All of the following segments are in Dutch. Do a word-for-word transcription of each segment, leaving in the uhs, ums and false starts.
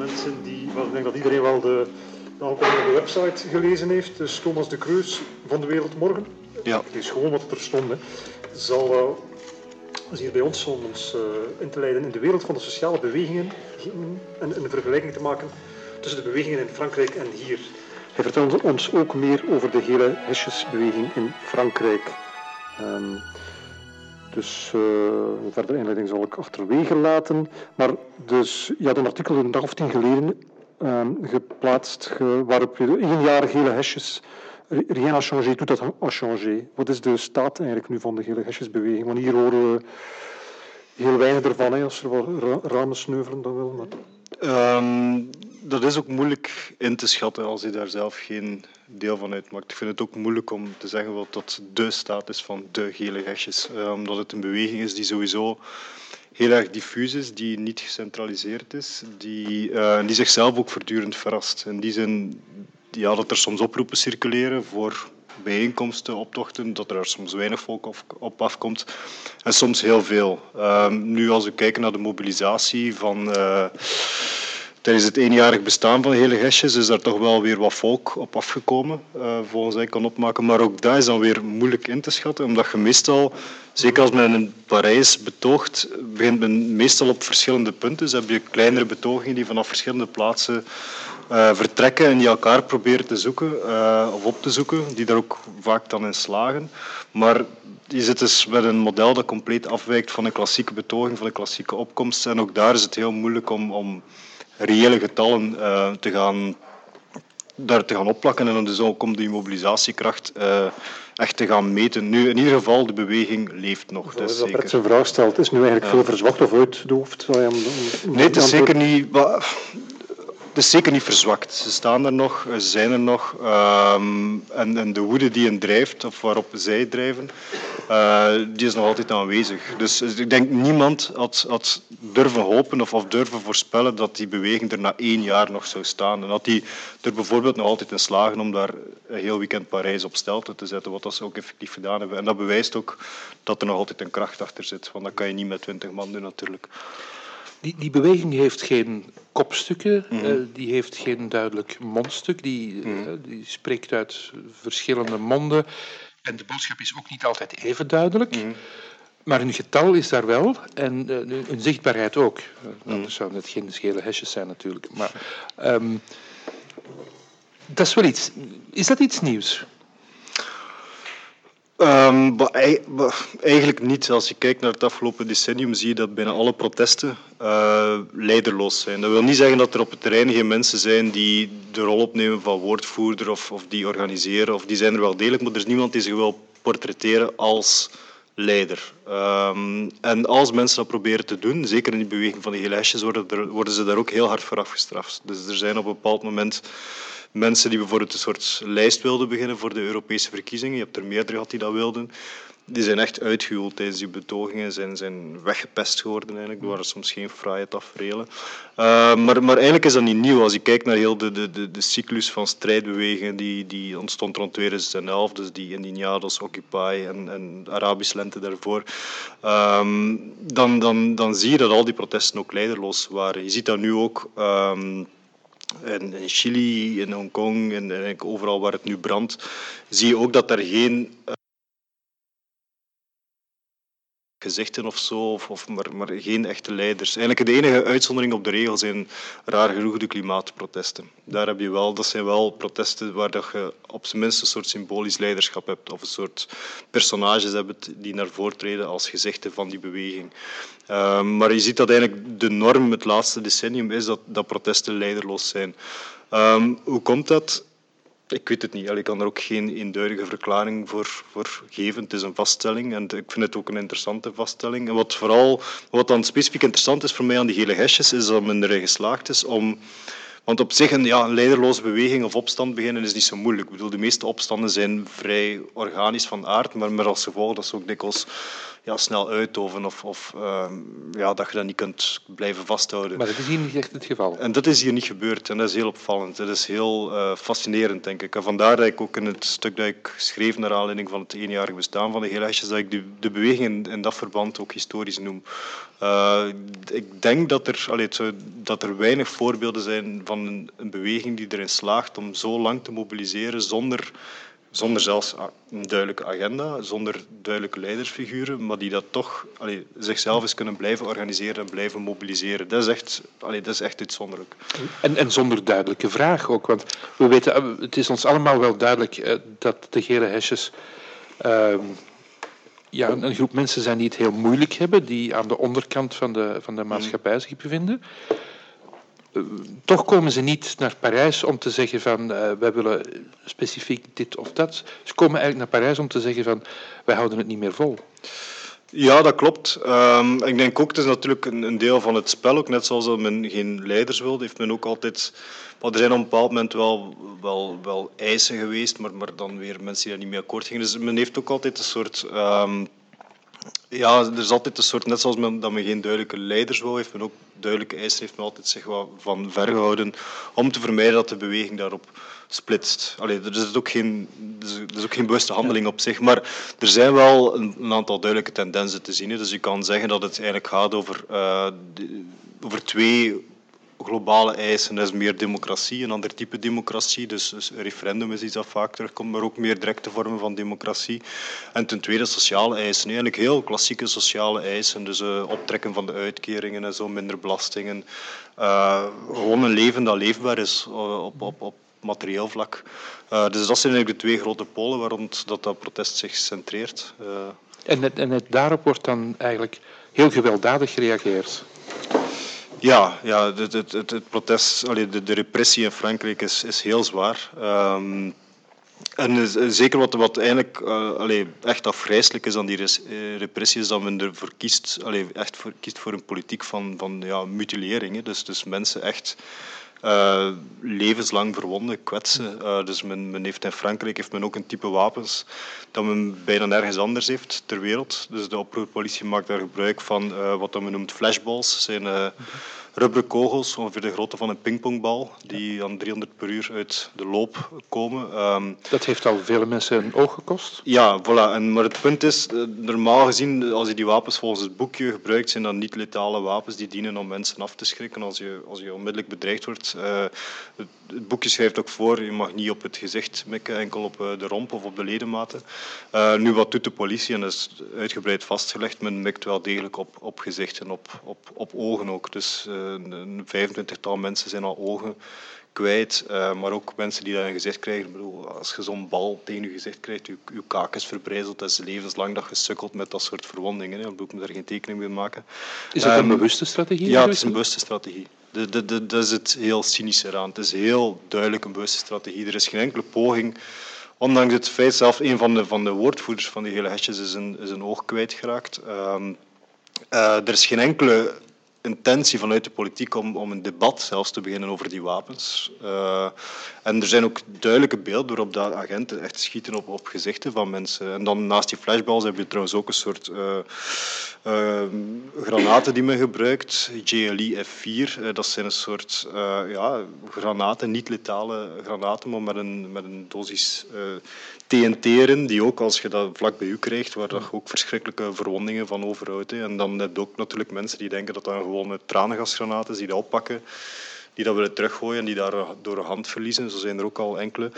mensen die, wel, ik denk dat iedereen wel de, de aankondiging op de website gelezen heeft. Dus Thomas de Creus van De Wereld Morgen. Ja. Het is gewoon wat er stond. Hè. Zal uh, is hier bij ons om ons uh, in te leiden in de wereld van de sociale bewegingen en een vergelijking te maken tussen de bewegingen in Frankrijk en hier. Hij vertelt ons ook meer over de hele hesjesbeweging in Frankrijk. Um, dus uh, een verdere inleiding zal ik achterwege laten. Maar dus, je had een artikel een dag of tien geleden um, geplaatst ge, waarop je één jaar gele hesjes... Rien a changé, tout a changé. Wat is de staat eigenlijk nu van de gele hesjesbeweging? Want hier horen we heel weinig ervan, hè, als er wat ra- ramen sneuvelen dan wel. Maar... Um, dat is ook moeilijk in te schatten als je daar zelf geen deel van uitmaakt. Ik vind het ook moeilijk om te zeggen wat dat de staat is van de gele hesjes. Uh, omdat het een beweging is die sowieso heel erg diffuus is, die niet gecentraliseerd is, die, uh, die zichzelf ook voortdurend verrast. In die zin ja, dat er soms oproepen circuleren voor bijeenkomsten, optochten, dat er soms weinig volk op afkomt en soms heel veel. Uh, nu als we kijken naar de mobilisatie van... Uh, Tijdens het eenjarig bestaan van hele hesjes is daar toch wel weer wat volk op afgekomen, uh, volgens mij kan opmaken. Maar ook dat is dan weer moeilijk in te schatten, omdat je meestal, zeker als men in Parijs betoogt, begint men meestal op verschillende punten. Dus heb je kleinere betogingen die vanaf verschillende plaatsen uh, vertrekken en die elkaar proberen te zoeken uh, of op te zoeken, die daar ook vaak dan in slagen. Maar je zit dus met een model dat compleet afwijkt van een klassieke betoging, van een klassieke opkomst. En ook daar is het heel moeilijk om... om reële getallen uh, te gaan, daar te gaan opplakken en dan dus ook om die mobilisatiekracht uh, echt te gaan meten. Nu, in ieder geval, de beweging leeft nog. Dat is zeker. Bert zijn vraag stelt, is nu eigenlijk ja. veel verzwakt of uitgedoofd? Nee, het is zeker niet... Het is zeker niet verzwakt. Ze staan er nog, ze zijn er nog. Um, en, en de woede die hen drijft, of waarop zij drijven, uh, die is nog altijd aanwezig. Dus ik denk niemand had, had durven hopen of, of durven voorspellen dat die beweging er na één jaar nog zou staan. En dat die er bijvoorbeeld nog altijd in slagen om daar een heel weekend Parijs op stelte te zetten, wat dat ze ook effectief gedaan hebben. En dat bewijst ook dat er nog altijd een kracht achter zit. Want dat kan je niet met twintig man doen natuurlijk. Die, die beweging heeft geen kopstukken, mm-hmm. uh, die heeft geen duidelijk mondstuk, die, mm-hmm. uh, die spreekt uit verschillende monden en de boodschap is ook niet altijd even duidelijk, mm-hmm. maar een getal is daar wel en uh, een zichtbaarheid ook. Uh, mm-hmm. Anders zouden het geen gele hesjes zijn natuurlijk. Maar um, dat is wel iets. Is dat iets nieuws? Um, eigenlijk niet. Als je kijkt naar het afgelopen decennium zie je dat bijna alle protesten uh, leiderloos zijn. Dat wil niet zeggen dat er op het terrein geen mensen zijn die de rol opnemen van woordvoerder of, of die organiseren. Of die zijn er wel degelijk, maar er is niemand die zich wil portretteren als leider. Um, en als mensen dat proberen te doen, zeker in die beweging van de gele hesjes, worden, er, worden ze daar ook heel hard voor afgestraft. Dus er zijn op een bepaald moment... Mensen die bijvoorbeeld een soort lijst wilden beginnen voor de Europese verkiezingen, je hebt er meerdere gehad die dat wilden, die zijn echt uitgehuweld tijdens die betogingen, zijn, zijn weggepest geworden eigenlijk. Er waren soms geen fraaie taferelen. Uh, maar, maar eigenlijk is dat niet nieuw. Als je kijkt naar heel de, de, de, de cyclus van strijdbewegingen die, die ontstond rond tweeduizend elf, dus die Indignados, Occupy en, en Arabische lente daarvoor, um, dan, dan, dan zie je dat al die protesten ook leiderloos waren. Je ziet dat nu ook... Um, In, in Chili, in Hongkong en, en overal waar het nu brandt, zie je ook dat er geen uh, gezichten of zo, of, of maar, maar geen echte leiders. Eigenlijk de enige uitzondering op de regel zijn raar genoeg de klimaatprotesten. Daar heb je wel, dat zijn wel protesten waar dat je op zijn minst een soort symbolisch leiderschap hebt, of een soort personages hebt die naar voren treden als gezichten van die beweging. Uh, maar je ziet dat eigenlijk de norm het laatste decennium is dat, dat protesten leiderloos zijn. Um, hoe komt dat? Ik weet het niet. Ik kan er ook geen eenduidige verklaring voor, voor geven. Het is een vaststelling en ik vind het ook een interessante vaststelling. En wat vooral, wat dan specifiek interessant is voor mij aan die gele hesjes, is dat men erin geslaagd is om... Want op zich een, ja, een leiderloze beweging of opstand beginnen is niet zo moeilijk. Ik bedoel, de meeste opstanden zijn vrij organisch van aard, maar met als gevolg dat ze ook dikwijls ja, snel uitdoven of, of uh, ja, dat je dat niet kunt blijven vasthouden. Maar dat is hier niet echt het geval. En dat is hier niet gebeurd en dat is heel opvallend. Dat is heel uh, fascinerend, denk ik. En vandaar dat ik ook in het stuk dat ik schreef naar aanleiding van het eenjarig bestaan van de gele hesjes, dat ik de, de beweging in, in dat verband ook historisch noem. Uh, ik denk dat er, allee, zou, dat er weinig voorbeelden zijn van een, een beweging die erin slaagt om zo lang te mobiliseren zonder... Zonder zelfs een duidelijke agenda, zonder duidelijke leidersfiguren, maar die dat toch allee, zichzelf eens kunnen blijven organiseren en blijven mobiliseren. Dat is echt, allee, dat is echt uitzonderlijk. En, en zonder duidelijke vraag ook, want we weten, het is ons allemaal wel duidelijk uh, dat de gele hesjes uh, ja, een, een groep mensen zijn die het heel moeilijk hebben, die aan de onderkant van de, van de maatschappij zich bevinden. Uh, toch komen ze niet naar Parijs om te zeggen van uh, wij willen specifiek dit of dat. Ze komen eigenlijk naar Parijs om te zeggen van wij houden het niet meer vol. Ja, dat klopt. Um, ik denk ook, het is natuurlijk een, een deel van het spel, ook net zoals dat men geen leiders wilde, heeft men ook altijd... Maar er zijn op een bepaald moment wel, wel, wel eisen geweest, maar, maar dan weer mensen die daar niet mee akkoord gingen. Dus men heeft ook altijd een soort... Um, Ja, er is altijd een soort, net zoals men, dat men geen duidelijke leiders wil, heeft men ook duidelijke eisen, heeft men altijd zich wat van ver gehouden om te vermijden dat de beweging daarop splitst. Allee, er is ook geen, er is ook geen bewuste handeling op zich, maar er zijn wel een, een aantal duidelijke tendensen te zien. Hè. Dus je kan zeggen dat het eigenlijk gaat over, uh, de, over twee globale eisen. Dat is meer democratie, een ander type democratie. Dus, dus een referendum is iets dat vaak terugkomt, maar ook meer directe vormen van democratie. En ten tweede sociale eisen. Eigenlijk heel klassieke sociale eisen. Dus uh, optrekken van de uitkeringen en zo, minder belastingen. Uh, gewoon een leven dat leefbaar is uh, op, op, op materieel vlak. Uh, dus dat zijn eigenlijk de twee grote polen waarom dat, dat protest zich centreert. Uh, en, het, en het daarop wordt dan eigenlijk heel gewelddadig gereageerd. Ja, ja het, het, het, het protest, allee, de, de repressie in Frankrijk is, is heel zwaar. Um, en is, zeker wat, wat eigenlijk uh, allee, echt afgrijselijk is aan die res, uh, repressie, is dat men ervoor kiest, allee, echt voor, kiest voor een politiek van, van ja, mutilering. Hè. Dus, dus mensen echt uh, levenslang verwonden, kwetsen. Uh, dus men, men heeft in Frankrijk heeft men ook een type wapens dat men bijna nergens anders heeft ter wereld. Dus de oproerpolitie maakt daar gebruik van uh, wat men noemt flashballs. Dat zijn uh, rubberen kogels, ongeveer de grootte van een pingpongbal, die aan driehonderd per uur uit de loop komen. Um, dat heeft al vele mensen een oog gekost? Ja, voilà. En, maar het punt is, normaal gezien, als je die wapens volgens het boekje gebruikt, zijn dat niet letale wapens die dienen om mensen af te schrikken als je, als je onmiddellijk bedreigd wordt. Uh, het, het boekje schrijft ook voor, je mag niet op het gezicht mikken, enkel op de romp of op de ledematen. Uh, nu, wat doet de politie? En dat is uitgebreid vastgelegd, men mikt wel degelijk op, op gezichten, op, op, op ogen ook. Dus uh, een vijfentwintigtal mensen zijn al ogen kwijt, uh, maar ook mensen die dat in je gezicht krijgen. Ik bedoel, als je zo'n bal tegen je gezicht krijgt, je, je kaak is verbrijzeld, dat is levenslang dat je sukkelt met dat soort verwondingen. Hè. Ik moet daar geen tekening mee maken. Is dat um, een bewuste strategie? Ja, het is een bewuste strategie. De, de, de, dat is het heel cynische eraan. Het is heel duidelijk een bewuste strategie. Er is geen enkele poging, ondanks het feit, zelf een van de, van de woordvoerders van die gele hesjes is een, is een oog kwijtgeraakt. Um, uh, er is geen enkele intentie vanuit de politiek om, om een debat zelfs te beginnen over die wapens. Uh, en er zijn ook duidelijke beelden waarop de agenten echt schieten op, op gezichten van mensen. En dan naast die flashballs heb je trouwens ook een soort uh, uh, granaten die men gebruikt, J L I F vier. Uh, dat zijn een soort uh, ja, granaten, niet letale granaten, maar met een, met een dosis uh, T N T erin, die ook als je dat vlak bij u krijgt, waar je ook verschrikkelijke verwondingen van overhoudt. Hè. En dan heb je ook natuurlijk mensen die denken dat dat een gewone tranengasgranaat is, die dat oppakken, die dat willen teruggooien en die daar door een hand verliezen. Zo zijn er ook al enkele.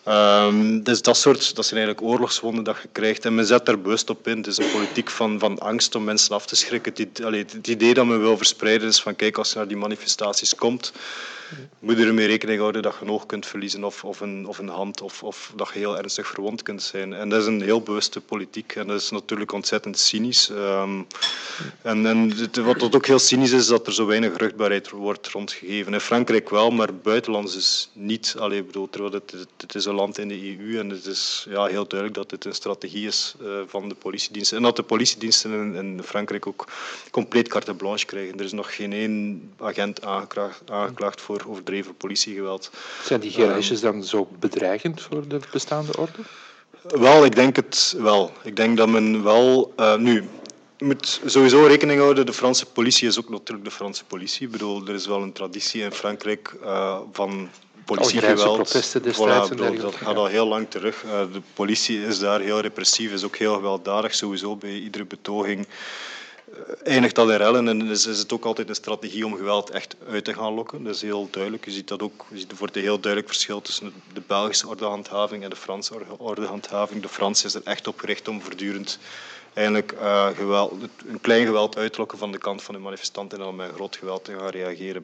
Um, dus dat soort, dat zijn eigenlijk oorlogswonden dat je krijgt. En men zet daar bewust op in. Het is een politiek van, van angst om mensen af te schrikken. Het, allee, het idee dat men wil verspreiden is van, kijk, als je naar die manifestaties komt, moet je ermee rekening houden dat je een oog kunt verliezen of, of, een, of een hand of, of dat je heel ernstig verwond kunt zijn. En dat is een heel bewuste politiek en dat is natuurlijk ontzettend cynisch. Um, en en het, wat dat ook heel cynisch is, is dat er zo weinig vruchtbaarheid wordt rondgegeven. In Frankrijk wel, maar buitenlands is niet. Allee, bedoel, terwijl het, het, het is een land in de E U en het is ja, heel duidelijk dat dit een strategie is uh, van de politiediensten. En dat de politiediensten in, in Frankrijk ook compleet carte blanche krijgen. Er is nog geen één agent aangeklaagd, aangeklaagd voor overdreven politiegeweld. Zijn die gele hesjes dan zo bedreigend voor de bestaande orde? Wel, ik denk het wel. Ik denk dat men wel... Uh, nu, je moet sowieso rekening houden, de Franse politie is ook natuurlijk de Franse politie. Ik bedoel, er is wel een traditie in Frankrijk uh, van politiegeweld. protesten destijds Voilà, bedoel, dat gaat al heel lang terug. Uh, de politie is daar heel repressief, is ook heel gewelddadig, sowieso bij iedere betoging. Eindigt dat in rellen en is, is het ook altijd een strategie om geweld echt uit te gaan lokken. Dat is heel duidelijk. Je ziet dat ook. Je ziet voor een heel duidelijk verschil tussen de Belgische ordehandhaving en de Franse ordehandhaving. De Franse is er echt op gericht om voortdurend eigenlijk uh, geweld, een klein geweld uitlokken van de kant van de manifestanten en dan met groot geweld te gaan reageren.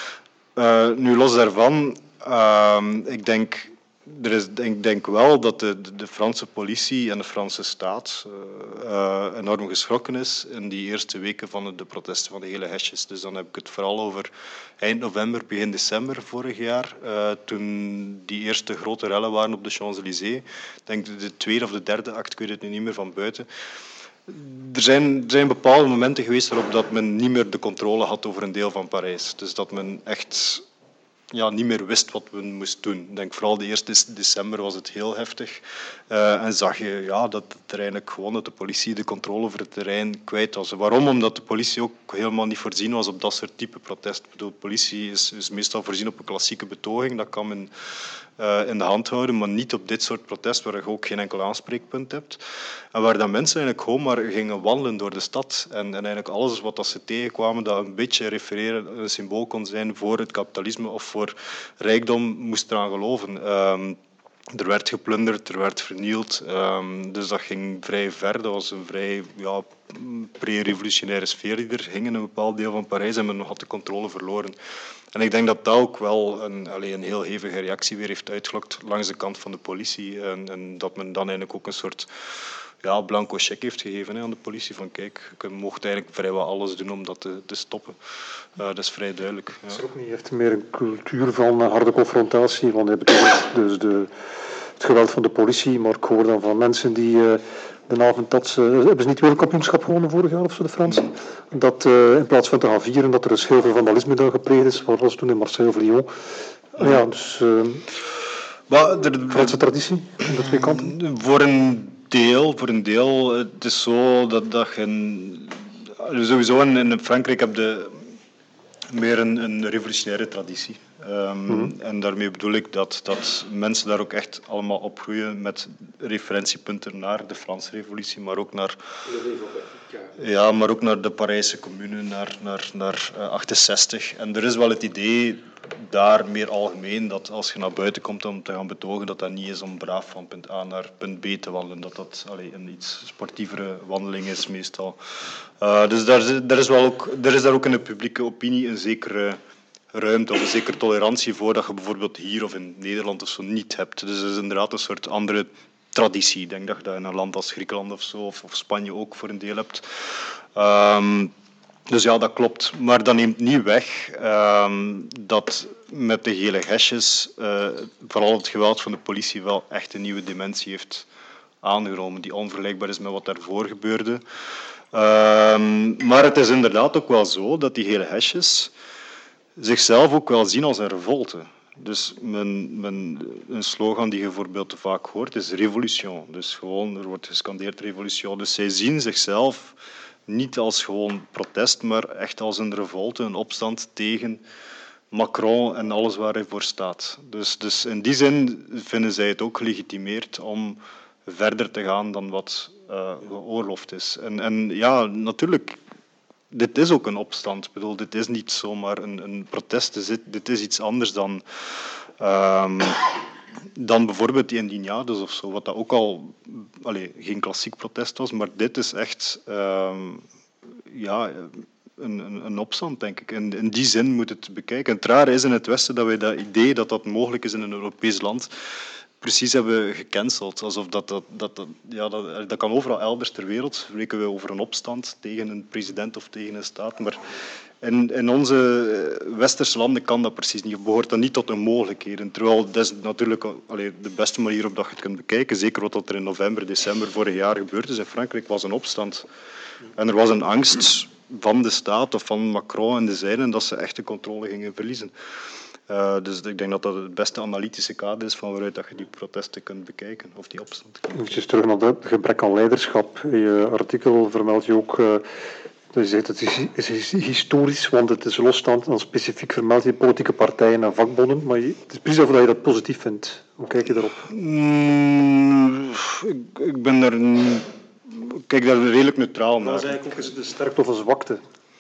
Uh, nu los daarvan, uh, ik denk... Er is, ik denk wel dat de, de Franse politie en de Franse staat uh, uh, enorm geschrokken is in die eerste weken van de protesten van de gele hesjes. Dus dan heb ik het vooral over eind november, begin december vorig jaar, uh, toen die eerste grote rellen waren op de Champs-Élysées. Ik denk de tweede of de derde act, ik weet het nu niet meer van buiten. Er zijn, er zijn bepaalde momenten geweest waarop dat men niet meer de controle had over een deel van Parijs. Dus dat men echt... Ja, niet meer wist wat men moest doen. Ik denk vooral de eerste december was het heel heftig. Uh, en zag je ja, dat het er eigenlijk gewoon dat de politie de controle over het terrein kwijt was. Waarom? Omdat de politie ook helemaal niet voorzien was op dat soort type protest. Ik bedoel, de politie is, is meestal voorzien op een klassieke betoging. Dat kan men uh, in de hand houden, maar niet op dit soort protest waar je ook geen enkel aanspreekpunt hebt. En waar dan mensen eigenlijk gewoon maar gingen wandelen door de stad. En, en eigenlijk alles wat dat ze tegenkwamen dat een beetje refereren, een symbool kon zijn voor het kapitalisme of voor rijkdom, moest eraan geloven. Um, er werd geplunderd, er werd vernield. Um, dus dat ging vrij ver. Dat was een vrij ja, pre-revolutionaire sfeer die er hing in een bepaald deel van Parijs en men had de controle verloren. En ik denk dat dat ook wel een, allez, een heel hevige reactie weer heeft uitgelokt langs de kant van de politie. En, en dat men dan eigenlijk ook een soort ja, blanco cheque heeft gegeven hè, aan de politie. Van kijk, je mocht eigenlijk vrijwel alles doen om dat te, te stoppen. Uh, dat is vrij duidelijk. Ja. Is er ook niet echt meer een cultuur van harde confrontatie? Want je bedoelt dus de, het geweld van de politie, maar ik hoor dan van mensen die uh, de avond dat ze... Hebben ze niet wereldkampioenschap gewonnen vorig jaar of zo, de Fransen? Mm. Dat uh, in plaats van te gaan vieren, dat er een heel veel vandalisme daar gepleegd is. Wat was het toen in Marseille of Lyon? Mm. Ja, dus... Uh, maar de, de, Franse traditie, in de twee kanten? Voor een deel, voor een deel. Het is zo dat, dat je... Sowieso in, in Frankrijk heb je meer een, een revolutionaire traditie. Um, mm-hmm. En daarmee bedoel ik dat, dat mensen daar ook echt allemaal opgroeien met referentiepunten naar de Franse revolutie, maar ook naar, ja, maar ook naar de Parijse Commune, naar, naar, naar uh, achtenzestig. En er is wel het idee daar meer algemeen dat als je naar buiten komt om te gaan betogen, dat dat niet is om braaf van punt A naar punt B te wandelen. Dat dat allee, een iets sportievere wandeling is meestal. Uh, dus daar, daar is wel ook, er is daar ook in de publieke opinie een zekere ruimte of een zekere tolerantie voor dat je bijvoorbeeld hier of in Nederland of zo niet hebt. Dus het is inderdaad een soort andere traditie. Ik denk dat je dat in een land als Griekenland of zo, of, of Spanje ook voor een deel hebt. Um, dus ja, dat klopt. Maar dat neemt niet weg um, dat met de gele hesjes uh, vooral het geweld van de politie wel echt een nieuwe dimensie heeft aangenomen, die onvergelijkbaar is met wat daarvoor gebeurde. Um, maar het is inderdaad ook wel zo dat die gele hesjes zichzelf ook wel zien als een revolte. Dus men, men, een slogan die je bijvoorbeeld te vaak hoort is revolution. Dus gewoon, er wordt gescandeerd revolution. Dus zij zien zichzelf niet als gewoon protest, maar echt als een revolte, een opstand tegen Macron en alles waar hij voor staat. Dus, dus in die zin vinden zij het ook gelegitimeerd om verder te gaan dan wat uh, geoorloofd is. En, en ja, natuurlijk, dit is ook een opstand. Ik bedoel, dit is niet zomaar een, een protest. Dit, dit is iets anders dan, um, dan bijvoorbeeld die Indignados of zo, wat dat ook al allez, geen klassiek protest was, maar dit is echt um, ja, een, een, een opstand, denk ik. En in die zin moet het bekijken. En het rare is in het Westen dat wij dat idee dat dat mogelijk is in een Europees land precies hebben gecanceld. Alsof dat, dat, dat, dat, ja, dat, dat kan overal elders ter wereld. Spreken we over een opstand tegen een president of tegen een staat. Maar in, in onze westerse landen kan dat precies niet. Behoort dat niet tot de mogelijkheden. Terwijl dat is natuurlijk allee, de beste manier waarop dat je het kunt bekijken. Zeker wat er in november, december vorig jaar gebeurd is in Frankrijk, was een opstand. En er was een angst van de staat of van Macron en de zijnen dat ze echt de controle gingen verliezen. Uh, dus ik denk dat dat het beste analytische kader is van waaruit dat je die protesten kunt bekijken, of die opstand. Even terug naar het gebrek aan leiderschap. In je artikel vermeld je ook... Uh, je zegt het is, is historisch, want het is losstaand en specifiek vermeld je politieke partijen en vakbonden, maar je, het is precies of je dat positief vindt. Hoe kijk je daarop? Mm, ik, ik ben daar... Ik kijk daar redelijk neutraal naar. Dat is eigenlijk ook eens de sterkte of een zwakte.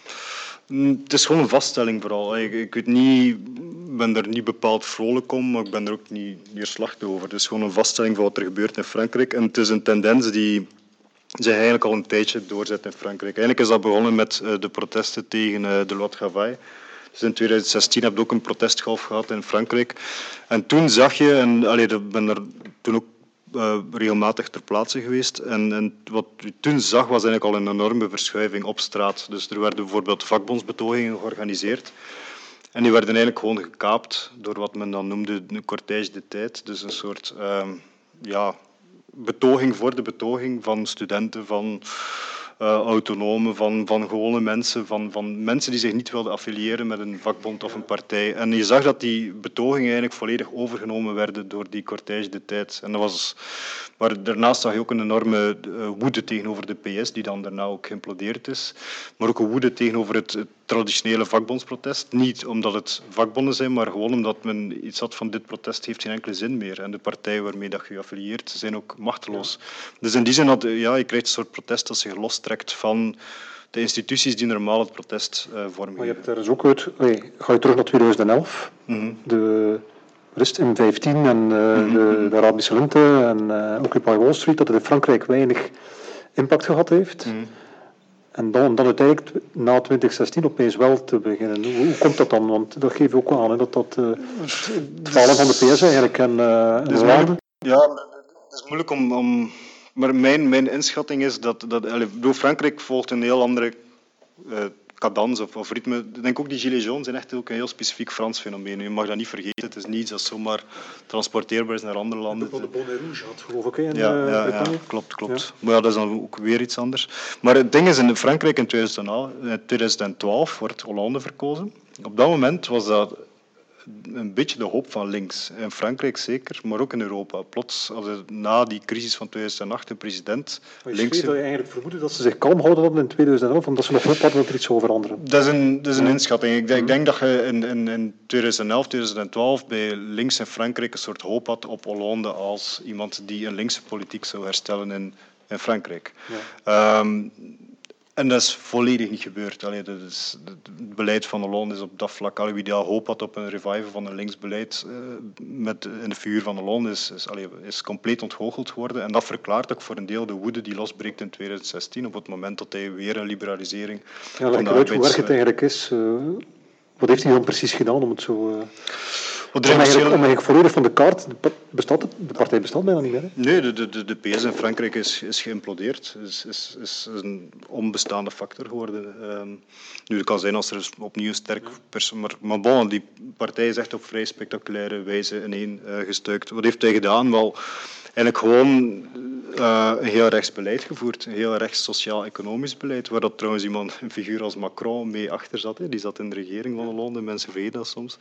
Het is gewoon een vaststelling vooral. Ik, ik weet niet, ben er niet bepaald vrolijk om, maar ik ben er ook niet neerslachtig over. Het is gewoon een vaststelling van wat er gebeurt in Frankrijk. En het is een tendens die zich eigenlijk al een tijdje doorzet in Frankrijk. Eigenlijk is dat begonnen met uh, de protesten tegen uh, de loi travail. Dus in tweeduizend zestien heb je ook een protestgolf gehad in Frankrijk. En toen zag je, en allee, ik ben er toen ook Uh, regelmatig ter plaatse geweest. En, en wat u toen zag was eigenlijk al een enorme verschuiving op straat. Dus er werden bijvoorbeeld vakbondsbetogingen georganiseerd. En die werden eigenlijk gewoon gekaapt door wat men dan noemde een cortège de tijd. Dus een soort uh, ja, betoging voor de betoging van studenten, van uh, autonomen, van, van gewone mensen, van, van mensen die zich niet wilden affiliëren met een vakbond of een partij. En je zag dat die betogingen eigenlijk volledig overgenomen werden door die cortège de tijd. En dat was... Maar daarnaast zag je ook een enorme uh, woede tegenover de P S, die dan daarna ook geïmplodeerd is. Maar ook een woede tegenover het, het traditionele vakbondsprotest. Niet omdat het vakbonden zijn, maar gewoon omdat men iets had van dit protest heeft geen enkele zin meer. En de partijen waarmee dat je affilieert zijn ook machteloos. Dus in die zin, had, ja, je krijgt een soort protest dat zich lostrekt van de instituties die normaal het protest uh, vormgeven. Maar je hebt er dus ook uit... Nee, ga je terug naar tweeduizend elf. Mm-hmm. De... Rust M vijftien en uh, mm-hmm. de, de Arabische lente en uh, Occupy Wall Street, dat het in Frankrijk weinig impact gehad heeft. Mm-hmm. En dan, dan uiteindelijk na twintig zestien opeens wel te beginnen. Hoe, hoe komt dat dan? Want dat geeft ook wel aan, hè, dat dat uh, het falen van de P S eigenlijk en, uh, en dus de waarde. Ja, het is moeilijk om... om maar mijn, mijn inschatting is dat... dat door Frankrijk volgt een heel andere... Uh, cadans of, of ritme. Ik denk ook die gilets jaunes zijn echt ook een heel specifiek Frans fenomeen. Je mag dat niet vergeten. Het is niet dat zomaar transporteerbaar is naar andere landen. De bonnet rouge had, geloof ik. Hè, in, ja, ja, ja, klopt, klopt. Ja. Maar ja, dat is dan ook weer iets anders. Maar het ding is, in Frankrijk in tweeduizend twaalf wordt Hollande verkozen. Op dat moment was dat een beetje de hoop van links. In Frankrijk zeker, maar ook in Europa. Plots, als er na die crisis van tweeduizend acht de president... Maar je links... dat je eigenlijk vermoedde dat ze zich kalm houden hadden in tweeduizend elf, omdat ze nog hoop hadden dat er iets zou veranderen. Dat is een, dat is een ja. inschatting. Ik denk, ik denk dat je in, in, in tweeduizend elf, tweeduizend twaalf bij links in Frankrijk een soort hoop had op Hollande als iemand die een linkse politiek zou herstellen in, in Frankrijk. Ja. Um, En dat is volledig niet gebeurd. Allee, dat is, het beleid van Hollande is op dat vlak... Allee, wie die al hoop had op een revival van een linksbeleid uh, met, in de figuur van Hollande is, is, allee, is compleet ontgoocheld geworden. En dat verklaart ook voor een deel de woede die losbreekt in tweeduizend zestien op het moment dat hij weer een liberalisering ja, van de arbeids... Hoe erg het eigenlijk is. Uh, wat heeft hij dan precies gedaan om het zo... Uh... Om eigenlijk, om eigenlijk volledig van de kaart, bestaat het, de partij bestaat bijna niet meer. Hè? Nee, de, de, de P S in Frankrijk is, is geïmplodeerd. Is, is, is een onbestaande factor geworden. Um, nu, het kan zijn als er opnieuw een sterk persoon... Maar, maar bon, die partij is echt op vrij spectaculaire wijze ineen uh, gestuikt. Wat heeft hij gedaan? Wel, eigenlijk gewoon uh, een heel rechts beleid gevoerd. Een heel rechts sociaal-economisch beleid. Waar dat trouwens iemand, een figuur als Macron mee achter zat. Hè. Die zat in de regering van Hollande. Mensen vergeten dat soms.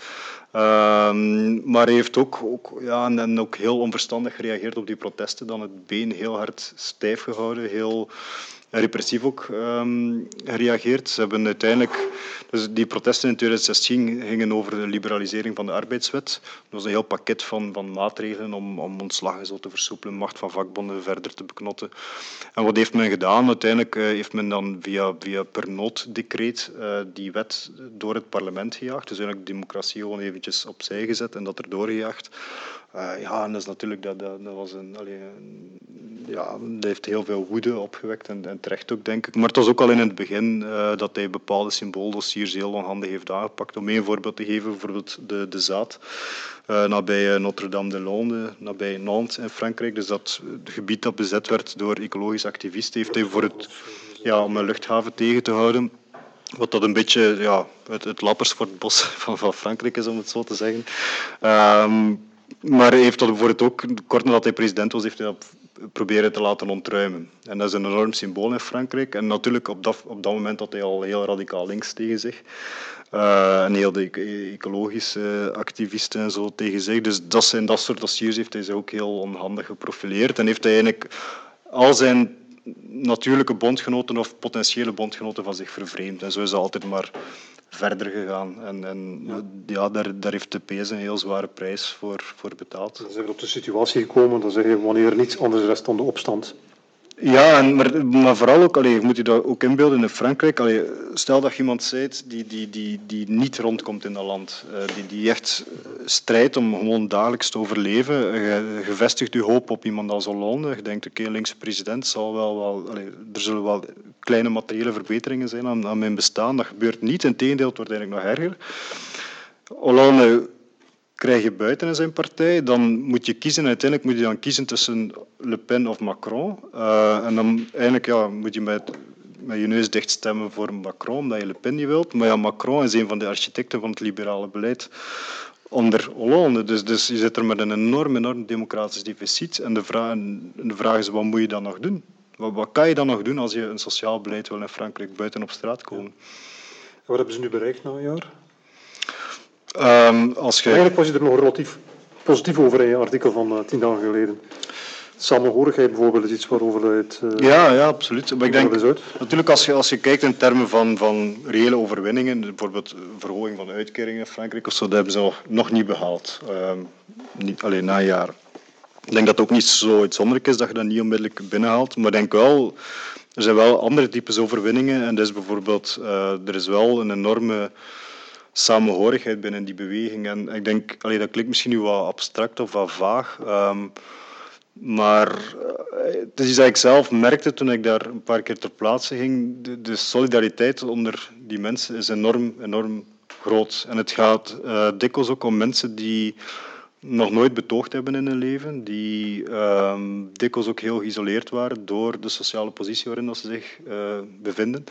Um, maar hij heeft ook, ook, ja, en ook heel onverstandig gereageerd op die protesten. Dan het been heel hard stijf gehouden. Heel repressief ook um, gereageerd. Ze hebben uiteindelijk... Dus die protesten in tweeduizend zestien gingen over de liberalisering van de arbeidswet. Dat was een heel pakket van, van maatregelen om, om ontslag en zo te versoepelen, macht van vakbonden verder te beknotten. En wat heeft men gedaan? Uiteindelijk uh, heeft men dan via, via per nooddecreet uh, die wet door het parlement gejaagd. Dus eigenlijk de democratie gewoon eventjes opzij gezet en dat erdoor gejaagd. Uh, ja, en dat is natuurlijk... Dat, dat, dat was een, allee, een, ja, dat heeft heel veel woede opgewekt en, en terecht ook, denk ik. Maar het was ook al in het begin uh, dat hij bepaalde symbooldossiers heel onhandig heeft aangepakt. Om één voorbeeld te geven, bijvoorbeeld de, de zaad. Uh, nabij Notre-Dame-des-Landes, nabij Nantes in Frankrijk. Dus dat het gebied dat bezet werd door ecologische activisten, heeft hij voor het, ja, om een luchthaven tegen te houden. Wat dat een beetje ja, het, het Lappersvoortbos van, van Frankrijk is, om het zo te zeggen. Um, Maar hij heeft dat bijvoorbeeld ook, kort nadat hij president was, heeft hij dat proberen te laten ontruimen. En dat is een enorm symbool in Frankrijk. En natuurlijk op dat, op dat moment had hij al heel radicaal links tegen zich. Uh, en heel de ecologische activisten en zo tegen zich. Dus dat zijn dat soort dossiers heeft hij zich ook heel onhandig geprofileerd. En heeft hij eigenlijk al zijn natuurlijke bondgenoten of potentiële bondgenoten van zich vervreemd. En zo is hij altijd maar verder gegaan. En, en ja. Ja, daar, daar heeft de P S een heel zware prijs voor, voor betaald. Dan zijn we op de situatie gekomen, dan zeg je wanneer er niets anders rest dan de opstand. Ja, en, maar, maar vooral ook, allee, je moet je dat ook inbeelden in Frankrijk. Allee, stel dat je iemand bent die, die, die, die niet rondkomt in dat land. Uh, die, die echt strijdt om gewoon dagelijks te overleven. Je, je vestigt je hoop op iemand als Hollande. Je denkt, oké, okay, linkse president zal wel... wel allee, er zullen wel kleine materiële verbeteringen zijn aan, aan mijn bestaan. Dat gebeurt niet. Integendeel, het wordt eigenlijk nog erger. Hollande krijg je buiten in zijn partij, dan moet je kiezen. Uiteindelijk moet je dan kiezen tussen Le Pen of Macron. Uh, en dan eigenlijk ja, moet je met, met je neus dicht stemmen voor Macron, omdat je Le Pen niet wilt. Maar ja, Macron is een van de architecten van het liberale beleid onder Hollande. Dus, dus je zit er met een enorm, enorm democratisch deficit. En de vraag, de vraag is, wat moet je dan nog doen? Wat, wat kan je dan nog doen als je een sociaal beleid wil in Frankrijk buiten op straat komen? En wat hebben ze nu bereikt na een jaar? Um, als je... Eigenlijk was je er nog relatief positief over in je artikel van uh, tien dagen geleden. Samenhorigheid bijvoorbeeld is iets waarover het... Uh, ja, ja, absoluut. Maar ik denk, natuurlijk als je, als je kijkt in termen van, van reële overwinningen, bijvoorbeeld verhoging van uitkeringen in Frankrijk of zo, dat hebben ze nog, nog niet behaald. Um, niet alleen na een jaar. Ik denk dat het ook niet zo uitzonderlijk is dat je dat niet onmiddellijk binnenhaalt, maar ik denk wel, er zijn wel andere types overwinningen en dat is bijvoorbeeld, uh, er is wel een enorme samenhorigheid binnen die beweging. En ik denk, allee, dat klinkt misschien nu wat abstract of wat vaag, um, maar het is iets dat ik zelf merkte toen ik daar een paar keer ter plaatse ging. De, de solidariteit onder die mensen is enorm, enorm groot. En het gaat uh, dikwijls ook om mensen die nog nooit betoogd hebben in hun leven, die uh, dikwijls ook heel geïsoleerd waren door de sociale positie waarin ze zich uh, bevinden.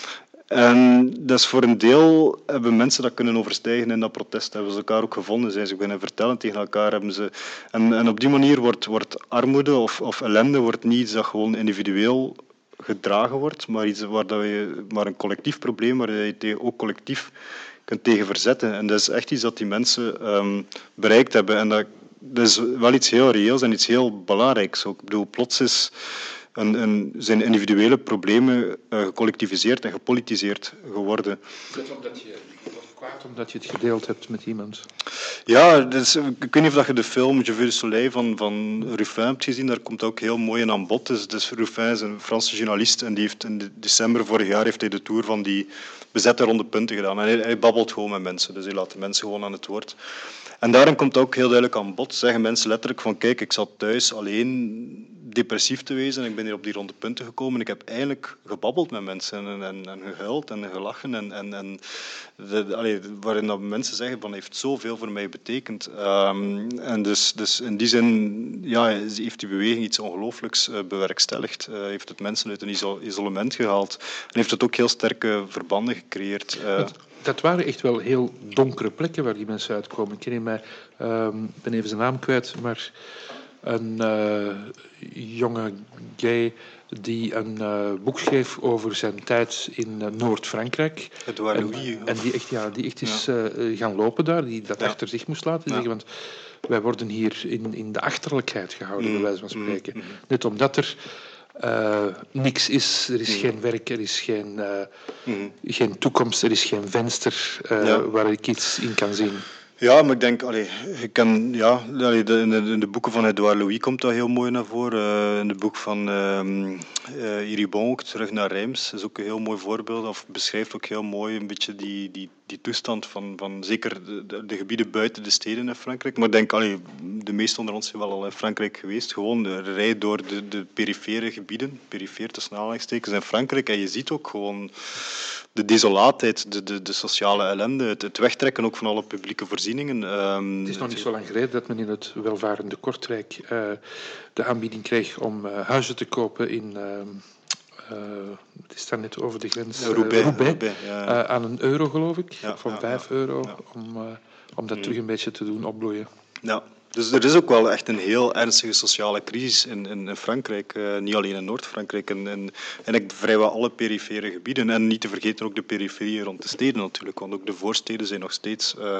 En dat is voor een deel hebben mensen dat kunnen overstijgen in dat protest. Hebben ze elkaar ook gevonden, zijn ze kunnen vertellen tegen elkaar. Hebben ze... en, en op die manier wordt, wordt armoede of, of ellende wordt niet iets dat gewoon individueel gedragen wordt, maar iets waar dat je, maar een collectief probleem waar je tegen, ook collectief kunt tegen verzetten. En dat is echt iets dat die mensen um, bereikt hebben. En dat, dat is wel iets heel reëels en iets heel belangrijks ook. Ik bedoel, plots is een, een, zijn individuele problemen uh, gecollectiviseerd en gepolitiseerd geworden. Dat omdat je, of kwaad omdat je het gedeeld hebt met iemand. Ja, dus, ik weet niet of je de film Je veux le soleil van, van Ruffin hebt gezien. Daar komt ook heel mooi in aan bod. Dus, dus Ruffin is een Franse journalist en die heeft in december vorig jaar heeft hij de tour van die bezette ronde punten gedaan. En hij, hij babbelt gewoon met mensen, dus hij laat de mensen gewoon aan het woord. En daarin komt ook heel duidelijk aan bod. Zeggen mensen letterlijk van kijk, ik zat thuis alleen depressief te wezen en ik ben hier op die ronde punten gekomen. Ik heb eigenlijk gebabbeld met mensen en, en, en gehuild en gelachen. En, en, en de, allee, waarin dat mensen zeggen van heeft zoveel voor mij betekend. Um, en dus, dus in die zin ja, heeft die beweging iets ongelooflijks uh, bewerkstelligd. Uh, heeft het mensen uit een iso- isolement gehaald. En heeft het ook heel sterke verbanden gecreëerd. Uh, het, dat waren echt wel heel donkere plekken waar die mensen uitkomen. Ik herinner mij, um, ik ben even zijn naam kwijt, maar een uh, jonge gay die een uh, boek schreef over zijn tijd in uh, Noord-Frankrijk. Edouard en, Louis. En die echt, ja, die echt is ja. uh, gaan lopen daar, die dat ja. achter zich moest laten ja. zeggen. Want wij worden hier in, in de achterlijkheid gehouden, mm. bij wijze van spreken. Mm. Net omdat er uh, niks is, er is mm. geen werk, er is geen, uh, mm. geen toekomst, er is geen venster uh, ja. waar ik iets in kan zien. Ja, maar ik denk, allee, ik ken, ja, allee, de, in, de, in de boeken van Edouard Louis komt dat heel mooi naar voren. Uh, in het boek van uh, uh, Iribon, ook Terug naar Reims, is ook een heel mooi voorbeeld. Of beschrijft ook heel mooi een beetje die, die, die toestand van, van zeker de, de, de gebieden buiten de steden in Frankrijk. Maar ik denk, allee, de meesten onder ons zijn wel al in Frankrijk geweest. Gewoon de rij door de, de perifere gebieden, perifeer tussen aanhalingstekens in Frankrijk. En je ziet ook gewoon de desolaatheid, de, de, de sociale ellende, het, het wegtrekken ook van alle publieke voorzieningen. Um, het is nog niet zo lang geleden dat men in het welvarende Kortrijk uh, de aanbieding kreeg om uh, huizen te kopen in... Uh, uh, het is daar net over de grens. Uh, Roubaix. Roubaix Roubaix ja. uh, aan een euro, geloof ik. Ja, van ja, vijf ja, euro. ja. Om, uh, om dat mm. terug een beetje te doen opbloeien. Ja. Dus er is ook wel echt een heel ernstige sociale crisis in, in, in Frankrijk. Uh, niet alleen in Noord-Frankrijk. En, en, en ik vrijwel alle perifere gebieden. En niet te vergeten ook de periferieën rond de steden natuurlijk. Want ook de voorsteden zijn nog steeds uh,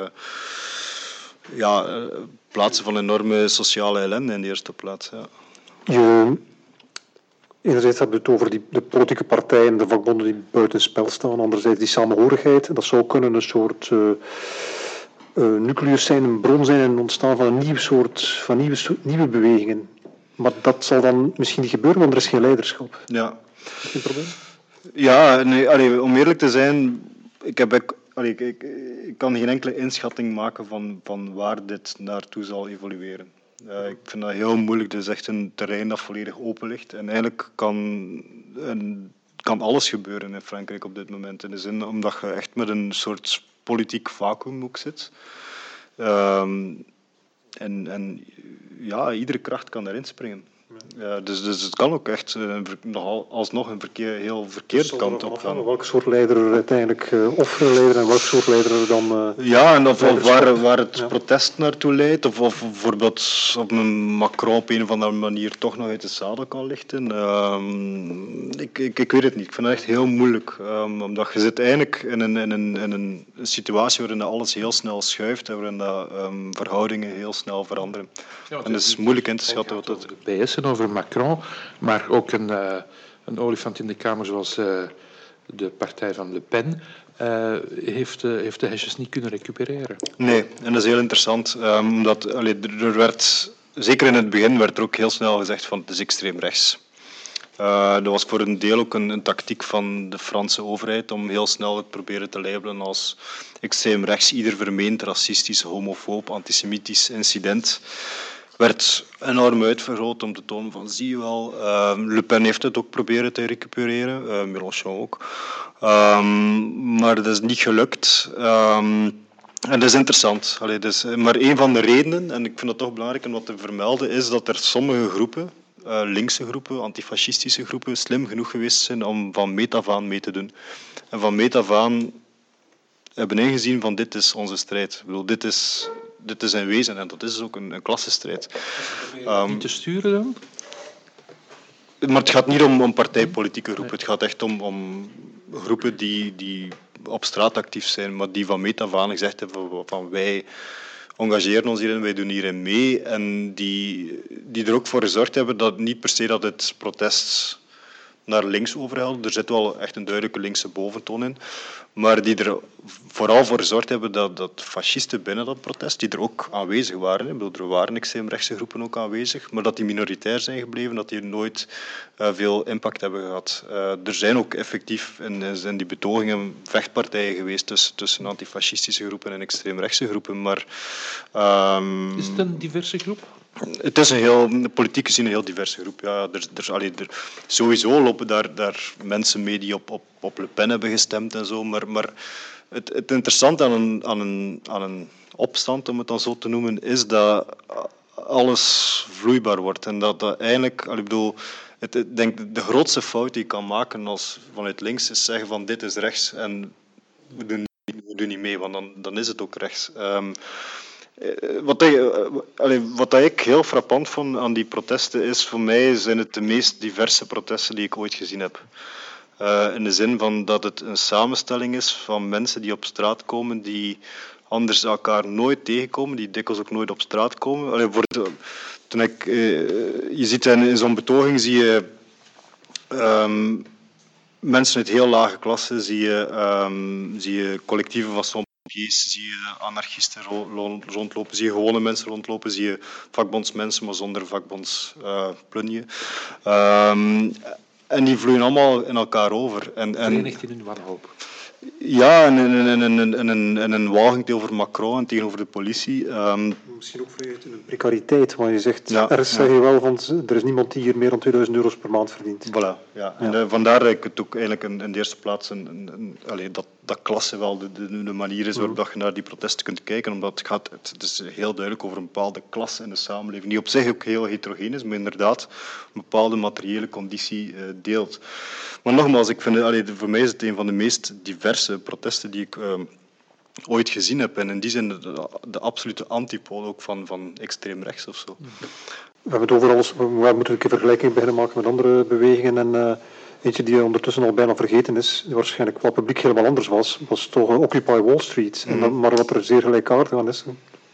ja, uh, plaatsen van enorme sociale ellende in de eerste plaats. Ja. Je, enerzijds hebben we het over die, de politieke partijen en de vakbonden die buitenspel staan. Anderzijds die samenhorigheid. Dat zou kunnen een soort... Uh, Uh, nucleus zijn, een bron zijn en ontstaan van een nieuw soort, van nieuwe, nieuwe bewegingen. Maar dat zal dan misschien niet gebeuren, want er is geen leiderschap. Ja. Is dat geen probleem? Ja, nee, allee, om eerlijk te zijn, ik, heb, ik, allee, ik, ik, ik kan geen enkele inschatting maken van, van waar dit naartoe zal evolueren. Uh, ik vind dat heel moeilijk. Het is echt een terrein dat volledig open ligt. En eigenlijk kan, een, kan alles gebeuren in Frankrijk op dit moment. In de zin, omdat je echt met een soort politiek vacuüm ook zit. Um, en, en ja, iedere kracht kan daarin springen. Ja, dus, dus het kan ook echt uh, nogal alsnog een verkeer, heel verkeerd dus kant op gaan. Welk soort leider er uiteindelijk, uh, of leider en welk soort leider er dan... Uh, ja, en of, of waar, waar het ja. protest naartoe leidt, of, of bijvoorbeeld op een Macron op een of andere manier toch nog uit de zadel kan lichten. Um, ik, ik, ik weet het niet. Ik vind het echt heel moeilijk. Um, omdat je zit eigenlijk in een, in, een, in een situatie waarin dat alles heel snel schuift en waarin dat, um, verhoudingen heel snel veranderen. Ja, en het is moeilijk in te schatten wat dat... De P S en over Macron, maar ook een, uh, een olifant in de kamer zoals uh, de partij van Le Pen uh, heeft, uh, heeft de hesjes niet kunnen recupereren. Nee, en dat is heel interessant, um, omdat allee, er werd, zeker in het begin, werd er ook heel snel gezegd van het is extreem rechts. Uh, dat was voor een deel ook een, een tactiek van de Franse overheid om heel snel het proberen te labelen als extreem rechts ieder vermeend racistisch, homofoob, antisemitisch incident. Werd enorm uitvergroot om te tonen van zie je wel, uh, Le Pen heeft het ook proberen te recupereren, uh, Mélenchon ook. Um, maar dat is niet gelukt. Um, en dat is interessant. Allee, dus, maar een van de redenen, en ik vind dat toch belangrijk om wat te vermelden, is dat er sommige groepen, uh, linkse groepen, antifascistische groepen, slim genoeg geweest zijn om van meet af aan mee te doen. En van meet af aan hebben ingezien van dit is onze strijd. Ik bedoel, dit is... Dit is in wezen en dat is ook een, een klassenstrijd. Um, niet te sturen dan? Maar het gaat niet om, om partijpolitieke groepen. Nee. Het gaat echt om, om groepen die, die op straat actief zijn, maar die van meet af aan gezegd hebben van wij engageren ons hierin, wij doen hierin mee. En die, die er ook voor gezorgd hebben dat niet per se dat het protest naar links overhelt. Er zit wel echt een duidelijke linkse boventoon in. Maar die er vooral voor gezorgd hebben dat, dat fascisten binnen dat protest, die er ook aanwezig waren, ik bedoel, er waren extreemrechtse groepen ook aanwezig, maar dat die minoritair zijn gebleven, dat die nooit uh, veel impact hebben gehad. Uh, er zijn ook effectief in, in die betogingen vechtpartijen geweest tussen, tussen antifascistische groepen en extreemrechtse groepen. Maar, um, is het een diverse groep? Het is een heel, politiek gezien een heel diverse groep. Ja, er, er, allee, er, sowieso lopen daar, daar mensen mee die op, op, op Le Pen hebben gestemd en zo. Maar, maar het, het interessante aan een, aan, een, aan een opstand, om het dan zo te noemen, is dat alles vloeibaar wordt. En dat, dat eigenlijk, allee, ik bedoel, het, ik denk de grootste fout die je kan maken als vanuit links is zeggen van dit is rechts en we doen niet, we doen niet mee, want dan, dan is het ook rechts. Um, Wat, ik, wat ik heel frappant vond aan die protesten is, voor mij zijn het de meest diverse protesten die ik ooit gezien heb. Uh, in de zin van dat het een samenstelling is van mensen die op straat komen, die anders elkaar nooit tegenkomen, die dikwijls ook nooit op straat komen. Allee, voor de, toen ik, uh, je ziet in, in zo'n betoging zie je um, mensen uit heel lage klassen, zie je, um, zie je collectieven van sommige zie je anarchisten rondlopen, zie je gewone mensen rondlopen, zie je vakbondsmensen, maar zonder vakbondsplunje. Uh, um, en die vloeien allemaal in elkaar over. En, en, Verenigd in hun wanhoop. Ja, en, en, en, en, en, en, en een walging tegenover Macron en tegenover de politie. Um, Misschien ook verenigd in een precariteit, want je zegt, ja, ergens ja. zeg je wel van, er is niemand die hier meer dan tweeduizend euro's per maand verdient. Voilà, ja. En ja. vandaar dat ik het ook eigenlijk in, in de eerste plaats, een, een, een, allee, dat, dat klasse wel de, de, de manier is waarop mm. je naar die protesten kunt kijken, omdat het gaat, het, het is heel duidelijk over een bepaalde klasse in de samenleving, die op zich ook heel heterogeen is, maar inderdaad een bepaalde materiële conditie uh, deelt. Maar nogmaals, ik vind, allee, voor mij is het een van de meest diverse protesten die ik uh, ooit gezien heb. En in die zin de, de absolute antipool ook van, van extreem rechts of zo. We hebben het over alles, we moeten een keer vergelijking beginnen maken met andere bewegingen. En uh, eentje die ondertussen al bijna vergeten is, die waarschijnlijk qua publiek helemaal anders was, was toch uh, Occupy Wall Street. Mm-hmm. En dan, maar wat er zeer gelijkaardig aan is,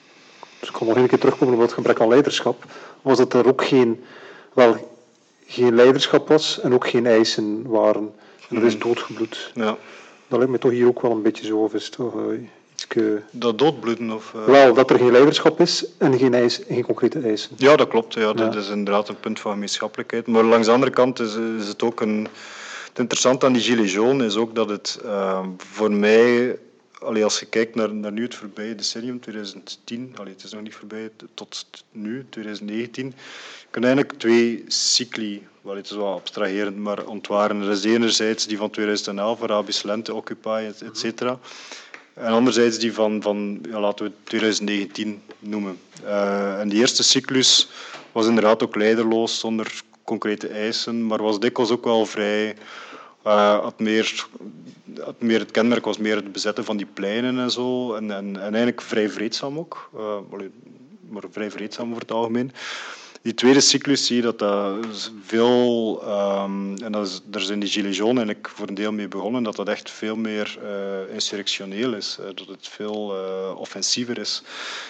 dus ik kan nog een keer terugkomen op het gebrek aan leiderschap, was dat er ook geen, wel, geen leiderschap was en ook geen eisen waren. En dat is doodgebloed. Ja. Dat lijkt me toch hier ook wel een beetje zo, of is het toch uh, ietske... Dat doodbloeden? Of, uh... Wel, dat er geen leiderschap is en geen, eis, geen concrete eisen. Ja, dat klopt. Ja. Dat ja. is inderdaad een punt van gemeenschappelijkheid. Maar langs de andere kant is, is het ook een... Het interessante aan die Gilets jaunes is ook dat het uh, voor mij... Allee, als je kijkt naar, naar nu het voorbije decennium, twintig tien, allee, het is nog niet voorbij, tot nu, twintig negentien, je kunt eigenlijk twee cycli, wel, het is wel abstraherend, maar ontwaren. Er is enerzijds die van twintig elf, Arabische Lente, Occupy, et cetera. En anderzijds die van, van ja, laten we het twintig negentien noemen. Uh, en die eerste cyclus was inderdaad ook leiderloos, zonder concrete eisen, maar was dikwijls ook wel vrij... Uh, had meer, had meer het kenmerk was meer het bezetten van die pleinen en zo. En, en, en eigenlijk vrij vreedzaam ook. Uh, maar vrij vreedzaam over het algemeen. Die tweede cyclus zie je dat dat veel... Um, en dat is, daar zijn die Gilets jaunes eigenlijk voor een deel mee begonnen. Dat dat echt veel meer uh, insurrectioneel is. Uh, dat het veel uh, offensiever is.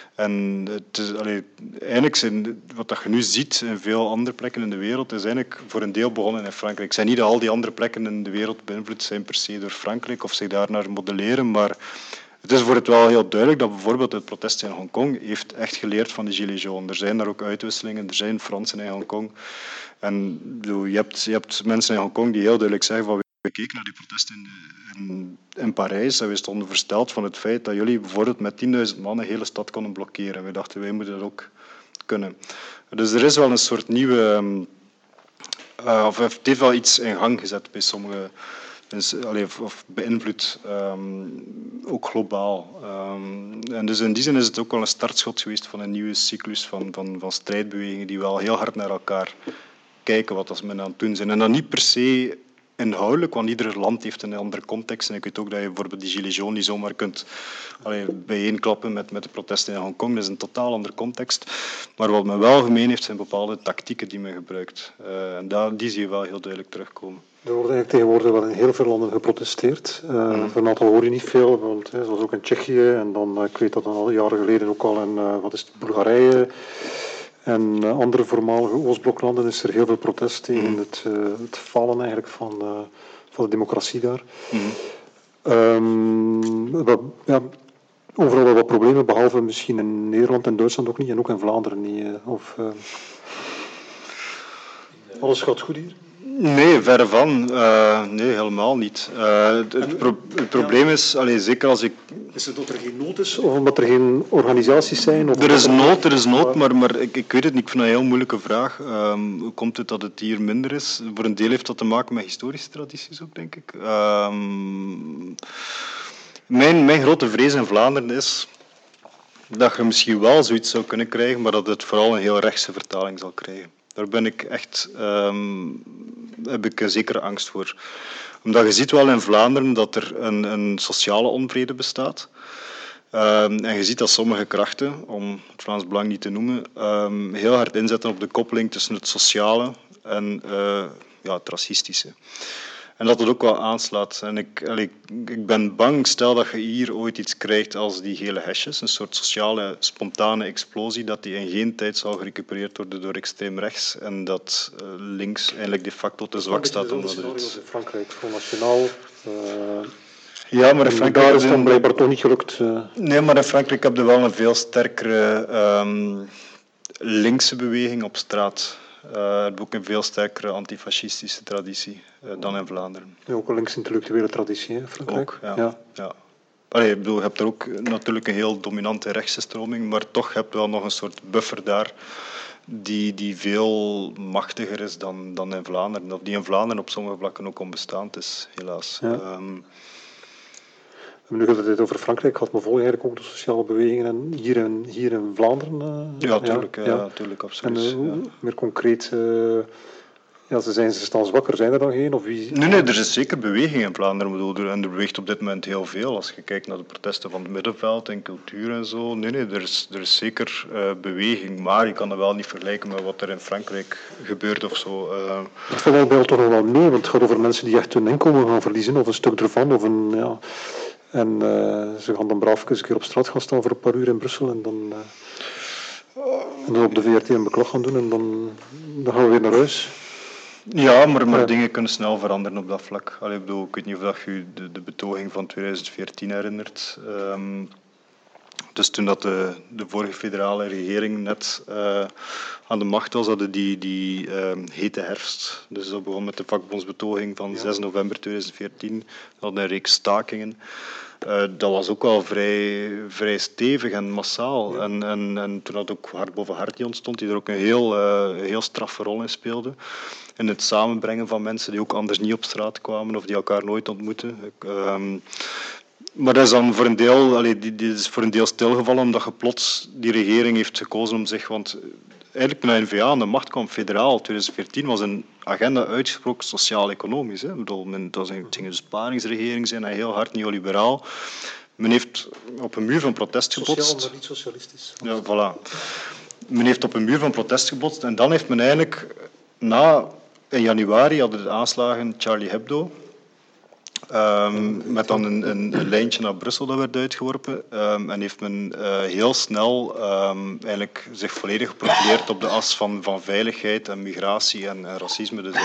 En het is, allee, eigenlijk zijn, wat dat je nu ziet in veel andere plekken in de wereld, is eigenlijk voor een deel begonnen in Frankrijk. Ik zeg niet dat al die andere plekken in de wereld beïnvloed zijn per se door Frankrijk of zich daarnaar modelleren, maar het is voor het wel heel duidelijk dat bijvoorbeeld het protest in Hongkong heeft echt geleerd van de Gilets jaunes. Er zijn daar ook uitwisselingen, er zijn Fransen in Hongkong. En je hebt, je hebt mensen in Hongkong die heel duidelijk zeggen van we keken naar die protesten in, in, in Parijs en we stonden versteld van het feit dat jullie bijvoorbeeld met tienduizend man een hele stad konden blokkeren. En we dachten, wij moeten dat ook kunnen. Dus er is wel een soort nieuwe... Uh, of het heeft wel iets in gang gezet bij sommige... Dus, allee, of, of beïnvloed, um, ook globaal. Um, en dus in die zin is het ook wel een startschot geweest van een nieuwe cyclus van, van, van strijdbewegingen die wel heel hard naar elkaar kijken wat als men aan het doen zijn. En dan niet per se inhoudelijk, want ieder land heeft een andere context. En ik weet ook dat je bijvoorbeeld die Gilets jaunes niet zomaar kunt allee, bijeenklappen met, met de protesten in Hongkong. Dat is een totaal andere context. Maar wat men wel gemeen heeft, zijn bepaalde tactieken die men gebruikt. Uh, en daar, die zie je wel heel duidelijk terugkomen. Er wordt eigenlijk tegenwoordig wel in heel veel landen geprotesteerd. Uh, mm. Voor een aantal hoor je niet veel, want, hè, zoals ook in Tsjechië. En dan, uh, ik weet dat al jaren geleden ook al in uh, wat is het, Bulgarije en uh, andere voormalige Oostbloklanden is er heel veel protest tegen mm. het, uh, het falen eigenlijk van, uh, van de democratie daar. Mm. Um, wat, ja, overal wel wat problemen, behalve misschien in Nederland en Duitsland ook niet, en ook in Vlaanderen niet. Uh, of, uh, alles gaat goed hier? Nee, verre van. Uh, nee, helemaal niet. Uh, het, het, pro- het probleem is, allee, zeker als ik... Is het dat er geen nood is, of omdat er geen organisaties zijn? Of er is nood, er is nood, maar, maar ik, ik weet het niet. Ik vind dat een heel moeilijke vraag. Um, hoe komt het dat het hier minder is? Voor een deel heeft dat te maken met historische tradities ook, denk ik. Um, mijn, mijn grote vrees in Vlaanderen is dat je misschien wel zoiets zou kunnen krijgen, maar dat het vooral een heel rechtse vertaling zal krijgen. Daar ben ik echt, um, heb ik zeker angst voor. Omdat je ziet wel in Vlaanderen dat er een, een sociale onvrede bestaat. Um, en je ziet dat sommige krachten, om het Vlaams Belang niet te noemen, um, heel hard inzetten op de koppeling tussen het sociale en uh, ja, het racistische. En dat het ook wel aanslaat. En ik, allee, ik ben bang, stel dat je hier ooit iets krijgt als die gele hesjes, een soort sociale, spontane explosie, dat die in geen tijd zal gerecupereerd worden door extreem rechts en dat uh, links eigenlijk de facto te zwak staat. Omdat het is in Frankrijk, Front National. Uh, ja, maar in Frankrijk daar is het dan blijkbaar toch niet gelukt. Uh. Nee, maar in Frankrijk heb je wel een veel sterkere um, linkse beweging op straat. Uh, het ook een veel sterkere antifascistische traditie uh, dan in Vlaanderen. Ja, ook een links-intellectuele traditie, hè, Frankrijk. Ook, ja. ja. ja. Allee, ik bedoel, je hebt er ook natuurlijk een heel dominante rechtse stroming, maar toch heb je wel nog een soort buffer daar die, die veel machtiger is dan, dan in Vlaanderen. Of die in Vlaanderen op sommige vlakken ook onbestaand is, helaas. Ja. Um, We hebben nu het over Frankrijk gehad, maar volgen eigenlijk ook de sociale bewegingen hier in, hier in Vlaanderen? Uh, ja, tuurlijk, ja, ja. Ja, tuurlijk, absoluut. En uh, ja. meer concreet, uh, Ja, ze, zijn, ze staan zwakker, zijn er dan geen? Of wie... Nee, nee, er is zeker beweging in Vlaanderen. Bedoel, en er beweegt op dit moment heel veel. Als je kijkt naar de protesten van het middenveld en cultuur en zo. Nee, nee, er is, er is zeker uh, beweging. Maar je kan dat wel niet vergelijken met wat er in Frankrijk gebeurt of zo. Uh... Dat valt bij toch nog wel mee, want het gaat over mensen die echt hun inkomen gaan verliezen. Of een stuk ervan. Of een, ja. En uh, ze gaan dan braaf eens een keer op straat gaan staan voor een paar uur in Brussel. En dan, uh, en dan op de V R T een beklag gaan doen. En dan, dan gaan we weer naar huis. Ja, maar, maar ja. dingen kunnen snel veranderen op dat vlak. Allee, ik, bedoel, ik weet niet of je de, de betoging van twintig veertien herinnert. Um, dus toen dat de, de vorige federale regering net uh, aan de macht was, hadden die, die uh, hete herfst. Dus dat begon met de vakbondsbetoging van ja. zes november tweeduizend veertien. Dat hadden een reeks stakingen. Uh, dat was ook wel vrij, vrij stevig en massaal. Ja. En, en, en toen had ook Hart boven Hart ontstond, die er ook een heel, uh, heel straffe rol in speelde. In het samenbrengen van mensen die ook anders niet op straat kwamen of die elkaar nooit ontmoeten. Um, maar dat is dan voor een deel, allee, die, die is voor een deel stilgevallen omdat je plots die regering heeft gekozen om zich... Want eigenlijk toen de N V A aan de macht kwam, federaal, twintig veertien, was een agenda uitgesproken sociaal-economisch. Hè. Ik bedoel, men, dat ging een besparingsregering zijn en heel hard neoliberaal. Men heeft op een muur van protest gebotst. Sociaal, maar niet socialistisch. Ja, voilà. Men heeft op een muur van protest gebotst en dan heeft men eigenlijk... Na, in januari hadden de aanslagen Charlie Hebdo. Um, met dan een, een, een lijntje naar Brussel dat werd uitgeworpen. Um, en heeft men uh, heel snel um, eigenlijk zich volledig geprofileerd op de as van, van veiligheid en migratie en, en racisme. Dus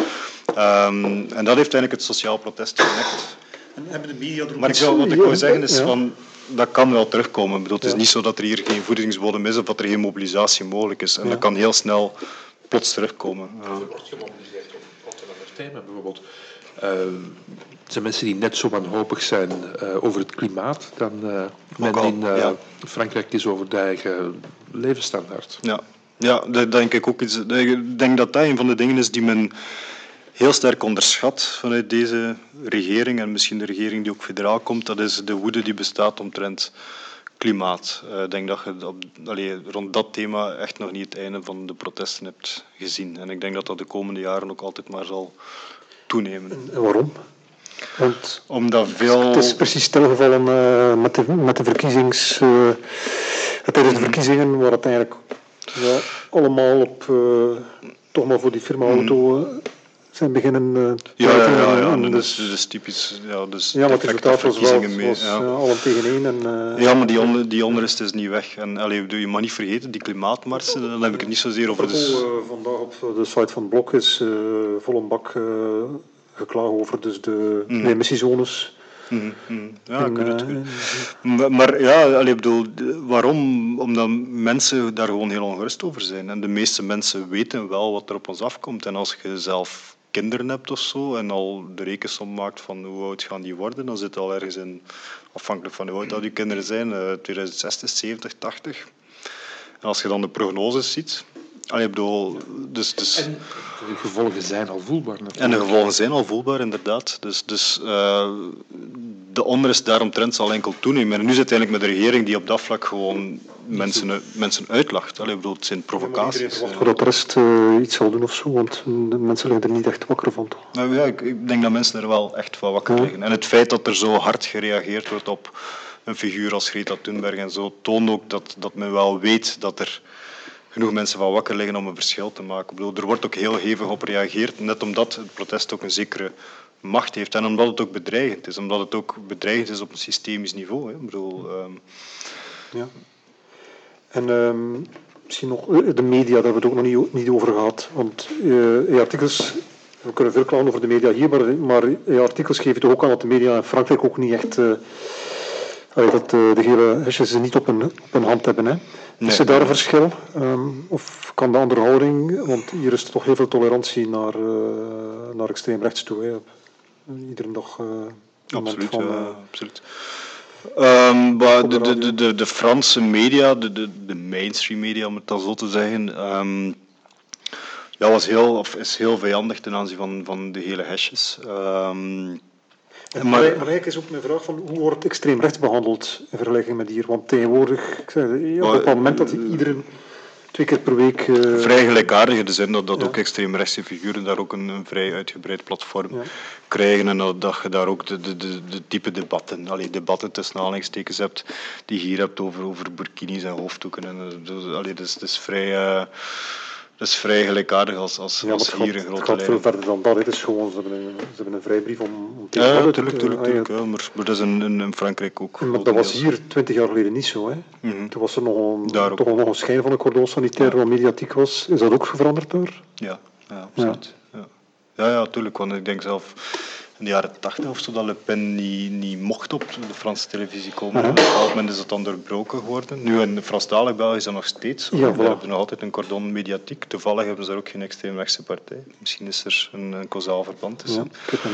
um, en dat heeft eigenlijk het sociaal protest gewekt. En hebben de media er ook maar ik wil, wat ik wil zeggen is, ja. van, dat kan wel terugkomen. Ik bedoel, het is ja. niet zo dat er hier geen voedingsbodem is of dat er geen mobilisatie mogelijk is. En ja. dat kan heel snel plots terugkomen. Ja. Er wordt gemobiliseerd op andere thema bijvoorbeeld. Uh, er zijn mensen die net zo wanhopig zijn uh, over het klimaat dan uh, men al, in uh, ja. Frankrijk is over de eigen levensstandaard. Ja, ja dat denk ik ook. Iets, ik denk dat dat een van de dingen is die men heel sterk onderschat vanuit deze regering en misschien de regering die ook federaal komt. Dat is de woede die bestaat omtrent klimaat. Ik uh, denk dat je op, allee, rond dat thema echt nog niet het einde van de protesten hebt gezien. En ik denk dat dat de komende jaren ook altijd maar zal toenemen. En waarom? Want Omdat veel... Het is precies stilgevallen uh, met, de, met de verkiezings... Uh, tijdens de verkiezingen, waar het eigenlijk ja, allemaal op... Uh, toch maar voor die firma auto... Uh, zijn beginnen uh, ja, ja, ja, ja, en dus, dus, dus typisch ja, dus ja, maar het resultaat was wel mee, was, ja. uh, allen tegen één. En, uh, ja, maar die, onder, die onrust is niet weg. En allee, je mag niet vergeten, die klimaatmarsen, dan heb ik het niet zozeer over... Dus... Uh, vandaag op de site van Blok is uh, vol een bak uh, geklaagd over dus de, mm. de emissiezones. Mm, mm. Ja, ik weet het goed. Maar, maar ja, allee, bedoel, waarom? Omdat mensen daar gewoon heel ongerust over zijn. En de meeste mensen weten wel wat er op ons afkomt. En als je zelf kinderen hebt of zo en al de rekensom maakt van hoe oud gaan die worden, dan zit het al ergens in, afhankelijk van hoe oud die kinderen zijn, uh, twintig zestig, zeventig, tachtig. En als je dan de prognoses ziet... Allee, bedoel, dus, dus... En de gevolgen zijn al voelbaar. Natuurlijk. En de gevolgen zijn al voelbaar, inderdaad. Dus, dus uh, de onrust daaromtrent zal enkel toenemen. En nu zit het eigenlijk met de regering die op dat vlak gewoon mensen, mensen uitlacht. Allee, bedoel, het zijn provocaties. Ja, maar dat de rest uh, iets zal doen of zo, want de mensen liggen er niet echt wakker van. Toch? Nou, ja, ik, ik denk dat mensen er wel echt van wakker ja. liggen. En het feit dat er zo hard gereageerd wordt op een figuur als Greta Thunberg en zo, toont ook dat, dat men wel weet dat er genoeg mensen van wakker liggen om een verschil te maken. Ik bedoel, er wordt ook heel hevig op gereageerd, net omdat het protest ook een zekere macht heeft en omdat het ook bedreigend is, omdat het ook bedreigend is op een systemisch niveau. Hè. Ik bedoel, um... ja. En um, misschien nog de media, daar hebben we het ook nog niet, niet over gehad. Want uh, artikels, we kunnen veel klagen over de media hier, maar, maar uh, artikels geven toch ook aan dat de media in Frankrijk ook niet echt... Uh, Allee, dat uh, de gele hesjes ze niet op een, op een hand hebben. Hè. Nee. Is er daar een verschil? Um, of kan de onderhouding... Want hier is er toch heel veel tolerantie naar, uh, naar extreem rechts toe. Hè. Iedere dag... Uh, absoluut, van, uh, ja, absoluut. Um, de, de, de, de Franse media, de, de, de mainstream media, om het dan zo te zeggen... Um, ja, was heel, of is heel vijandig ten aanzien van, van de gele hesjes. Um, Maar, maar eigenlijk is ook mijn vraag van hoe wordt extreem rechts behandeld in vergelijking met hier? Want tegenwoordig, ik zeg, ja, op het moment dat iedereen twee keer per week... Uh... Vrij gelijkaardig in de zin dat, dat ja. ook extreemrechtse figuren daar ook een, een vrij uitgebreid platform ja. krijgen en dat, dat je daar ook de, de, de, de type debatten, allee, debatten tussen aanhalingstekens hebt die je hier hebt over, over burkinis en hoofddoeken. En, dus, allee, dus, het is vrij... Uh, Dat is vrij gelijkaardig als, als, ja, als hier gaat, een grote het gaat lijn. veel verder dan dat. Het is gewoon, ze hebben een, ze hebben een vrijbrief om, om te Ja, ja, tuurlijk, tuurlijk, uh, tuurlijk, ja, maar, maar dat is in, in, in Frankrijk ook. Maar dat was hier twintig jaar geleden niet zo. Hè. Mm-hmm. Toen was er nog een, toch nog een schijn van een cordon sanitair ja. wat mediatiek was. Is dat ook veranderd daar? Ja, ja absoluut. Ja, ja, ja, tuurlijk. Want ik denk zelf... In de jaren tachtig of zo dat Le Pen niet, niet mocht op de Franse televisie komen. Uh-huh. Op een bepaald moment is dat dan doorbroken geworden. Nu in Franstalig België is dat nog steeds zo. Ja, voilà. Daar hebben we nog altijd een cordon mediatiek. Toevallig hebben ze daar ook geen extreemrechtse partij. Misschien is er een, een causaal verband tussen.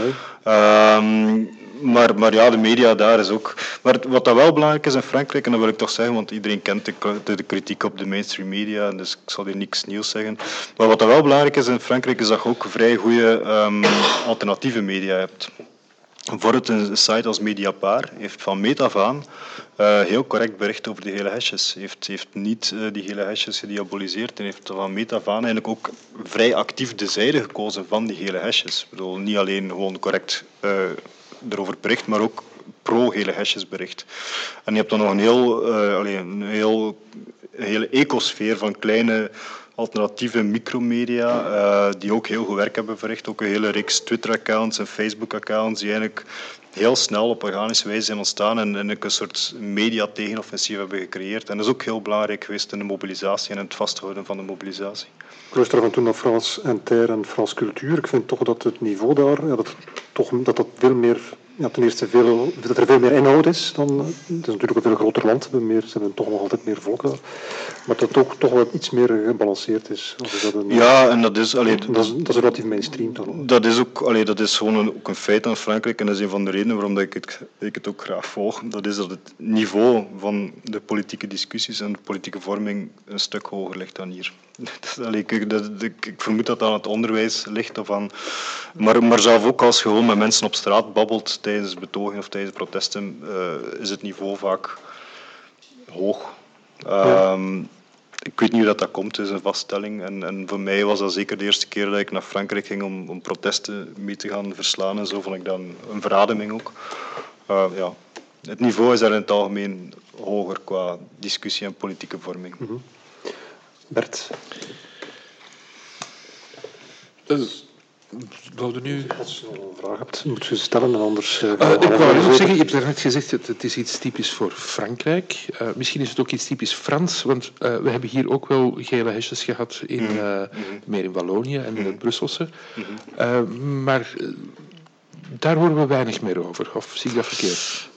Ja, um, maar, maar ja, de media daar is ook... Maar wat dat wel belangrijk is in Frankrijk, en dat wil ik toch zeggen, want iedereen kent de, de, de kritiek op de mainstream media, dus ik zal hier niks nieuws zeggen. Maar wat dat wel belangrijk is in Frankrijk, is dat je ook vrij goede um, alternatieve media hebt. Bijvoorbeeld een site als Mediapart heeft van meet af aan uh, heel correct bericht over de gele hesjes. Heeft, heeft niet uh, die gele hesjes gediaboliseerd en heeft van meet af aan eigenlijk ook vrij actief de zijde gekozen van die gele hesjes. Ik bedoel, niet alleen gewoon correct uh, erover bericht, maar ook pro-gele hesjes bericht. En je hebt dan nog een heel, uh, allez, een heel een hele ecosfeer van kleine alternatieve micromedia, uh, die ook heel goed werk hebben verricht. Ook een hele reeks Twitter-accounts en Facebook-accounts die eigenlijk heel snel op organische wijze zijn ontstaan en, en een soort media-tegenoffensief hebben gecreëerd. En dat is ook heel belangrijk geweest in de mobilisatie en in het vasthouden van de mobilisatie. Ik luister af en toe naar Frans Inter en Frans Cultuur. Ik vind toch dat het niveau daar, ja, dat, toch, dat dat veel meer... Ja, ten eerste veel, dat er veel meer inhoud is. Dan, het is natuurlijk een veel groter land, ze hebben, meer, ze hebben toch nog altijd meer volk daar. Maar dat het ook toch wel iets meer gebalanceerd is. Is dat een, ja, en dat is... Allee, dat, is dat is relatief mainstream toch? Dat is ook, allee, dat is gewoon een, ook een feit aan Frankrijk en dat is een van de redenen waarom dat ik, het, ik het ook graag volg. Dat is dat het niveau van de politieke discussies en de politieke vorming een stuk hoger ligt dan hier. Allee, ik, dat, ik, ik vermoed dat dat aan het onderwijs ligt. Of aan, maar, maar zelf ook als je gewoon met mensen op straat babbelt tijdens betogingen of tijdens protesten, uh, is het niveau vaak hoog. Ja. Um, ik weet niet hoe dat, dat komt, het is een vaststelling. En, en voor mij was dat zeker de eerste keer dat ik naar Frankrijk ging om, om protesten mee te gaan verslaan. En zo vond ik dat een, een verademing ook. Uh, ja. Het niveau is daar in het algemeen hoger qua discussie en politieke vorming. Mm-hmm. Bert? Dus, we nu... Als je nog een vraag hebt, moet je ze stellen en anders... Uh, uh, ik wou nog zeggen, je hebt net gezegd, het, het is iets typisch voor Frankrijk. Uh, misschien is het ook iets typisch Frans, want uh, we hebben hier ook wel gele hesjes gehad, in, uh, mm-hmm. meer in Wallonië en in het Brusselse. Mm-hmm. Uh, maar uh, daar horen we weinig meer over, of zie ik dat verkeerd?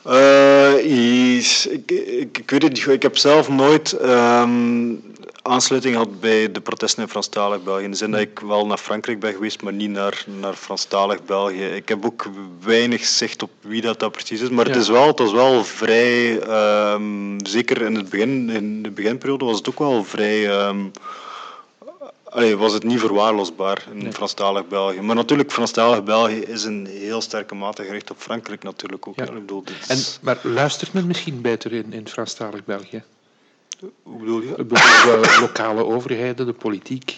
Uh, ik, ik, ik weet het niet, ik heb zelf nooit... Um, aansluiting had bij de protesten in Franstalig België. In de zin dat ik wel naar Frankrijk ben geweest, maar niet naar, naar Franstalig België. Ik heb ook weinig zicht op wie dat, dat precies is, maar ja. het, is wel, het was wel vrij... Um, zeker in, het begin, in de beginperiode was het ook wel vrij... Um, allee, was het niet verwaarloosbaar in nee. Franstalig België. Maar natuurlijk, Franstalig België is een heel sterke mate gericht op Frankrijk natuurlijk ook. Ja. Ik bedoel, dit is... en, maar luistert men misschien beter in, in Franstalig België? Hoe bedoel je? De lokale overheden, de politiek.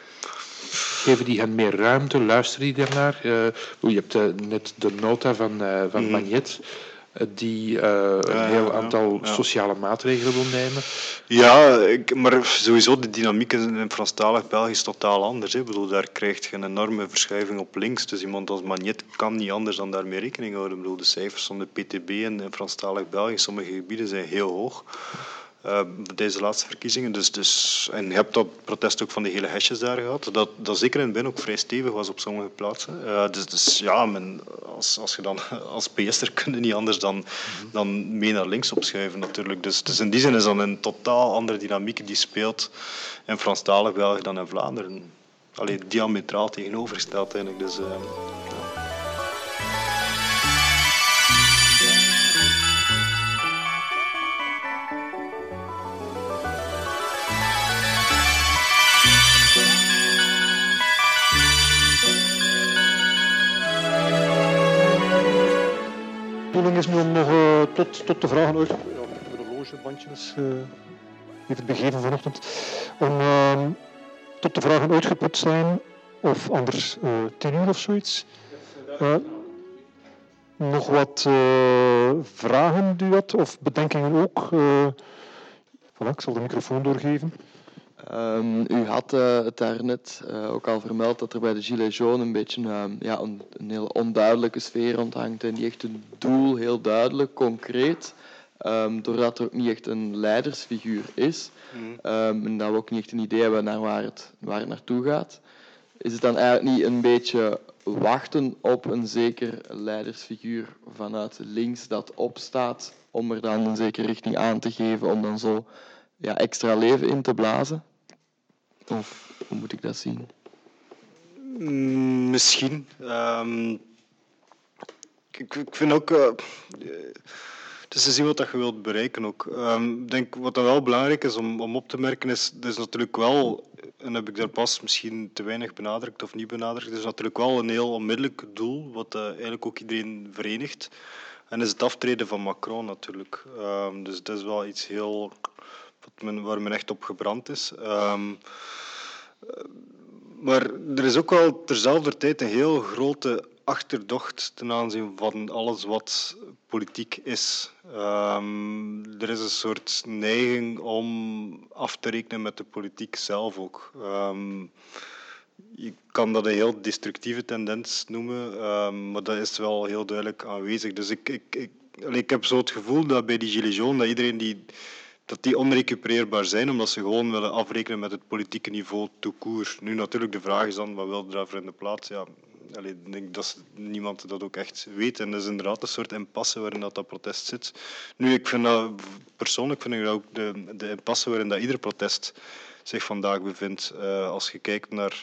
Geven die hen meer ruimte? Luisteren die daarnaar? Uh, je hebt uh, net de nota van, uh, van mm. Magnet, uh, die uh, een ja, heel aantal ja, ja. sociale maatregelen wil nemen. Ja, ik, maar sowieso de dynamiek in Franstalig België is totaal anders. Hè. Ik bedoel, daar krijg je een enorme verschuiving op links. Dus iemand als Magnet kan niet anders dan daarmee rekening houden. Ik bedoel, de cijfers van de P T B in Franstalig België in sommige gebieden zijn heel hoog. Uh, deze laatste verkiezingen. Dus, dus, en je hebt dat protest ook van de gele hesjes daar gehad, dat, dat zeker in het begin ook vrij stevig was op sommige plaatsen. Uh, dus, dus ja, men, als, als je dan als P S'er kun je niet anders dan, mm-hmm. dan mee naar links opschuiven natuurlijk. Dus, dus in die zin is dan een totaal andere dynamiek die speelt in Franstalig België dan in Vlaanderen. Allee, diametraal tegenovergesteld eigenlijk. Dus, uh, ja. De bedoeling is nu om nog uh, tot, tot de vragen uit... Ja, de horlogebandjes... Uh... heeft begeven vanochtend, om uh, tot de vragen uitgeput zijn, of anders uh, tien uur of zoiets. Uh, nog wat uh, vragen die u had, of bedenkingen ook? Uh, voilà, ik zal de microfoon doorgeven. Um, u had uh, het daarnet uh, ook al vermeld dat er bij de Gilets jaunes een beetje uh, ja, een, een heel onduidelijke sfeer rondhangt en niet echt een doel heel duidelijk, concreet, um, doordat er ook niet echt een leidersfiguur is mm. um, en dat we ook niet echt een idee hebben naar waar het, waar het naartoe gaat. Is het dan eigenlijk niet een beetje wachten op een zeker leidersfiguur vanuit links dat opstaat om er dan een zekere richting aan te geven om dan zo ja, extra leven in te blazen? Of hoe moet ik dat zien? Mm, misschien. Um, ik, ik vind ook... Uh, het is te zien wat je wilt bereiken ook. Um, ik denk wat dan wel belangrijk is om, om op te merken is, dat is natuurlijk wel, en heb ik daar pas misschien te weinig benadrukt of niet benadrukt, het is natuurlijk wel een heel onmiddellijk doel, wat uh, eigenlijk ook iedereen verenigt. En is het aftreden van Macron natuurlijk. Um, dus dat is wel iets heel... Wat men, waar men echt op gebrand is. Um, maar er is ook wel terzelfde tijd een heel grote achterdocht ten aanzien van alles wat politiek is. Um, er is een soort neiging om af te rekenen met de politiek zelf ook. Um, je kan dat een heel destructieve tendens noemen, um, maar dat is wel heel duidelijk aanwezig. Dus ik, ik, ik, ik heb zo het gevoel dat bij die Gilets jaunes, dat iedereen die... dat die onrecupereerbaar zijn, omdat ze gewoon willen afrekenen met het politieke niveau tout court. Nu natuurlijk, de vraag is dan, wat wil er daarvoor in de plaats? Ja, allee, ik denk dat niemand dat ook echt weet. En dat is inderdaad een soort impasse waarin dat, dat protest zit. Nu, ik vind dat, persoonlijk vind ik dat ook de, de impasse waarin dat ieder protest zich vandaag bevindt. Uh, als je kijkt naar...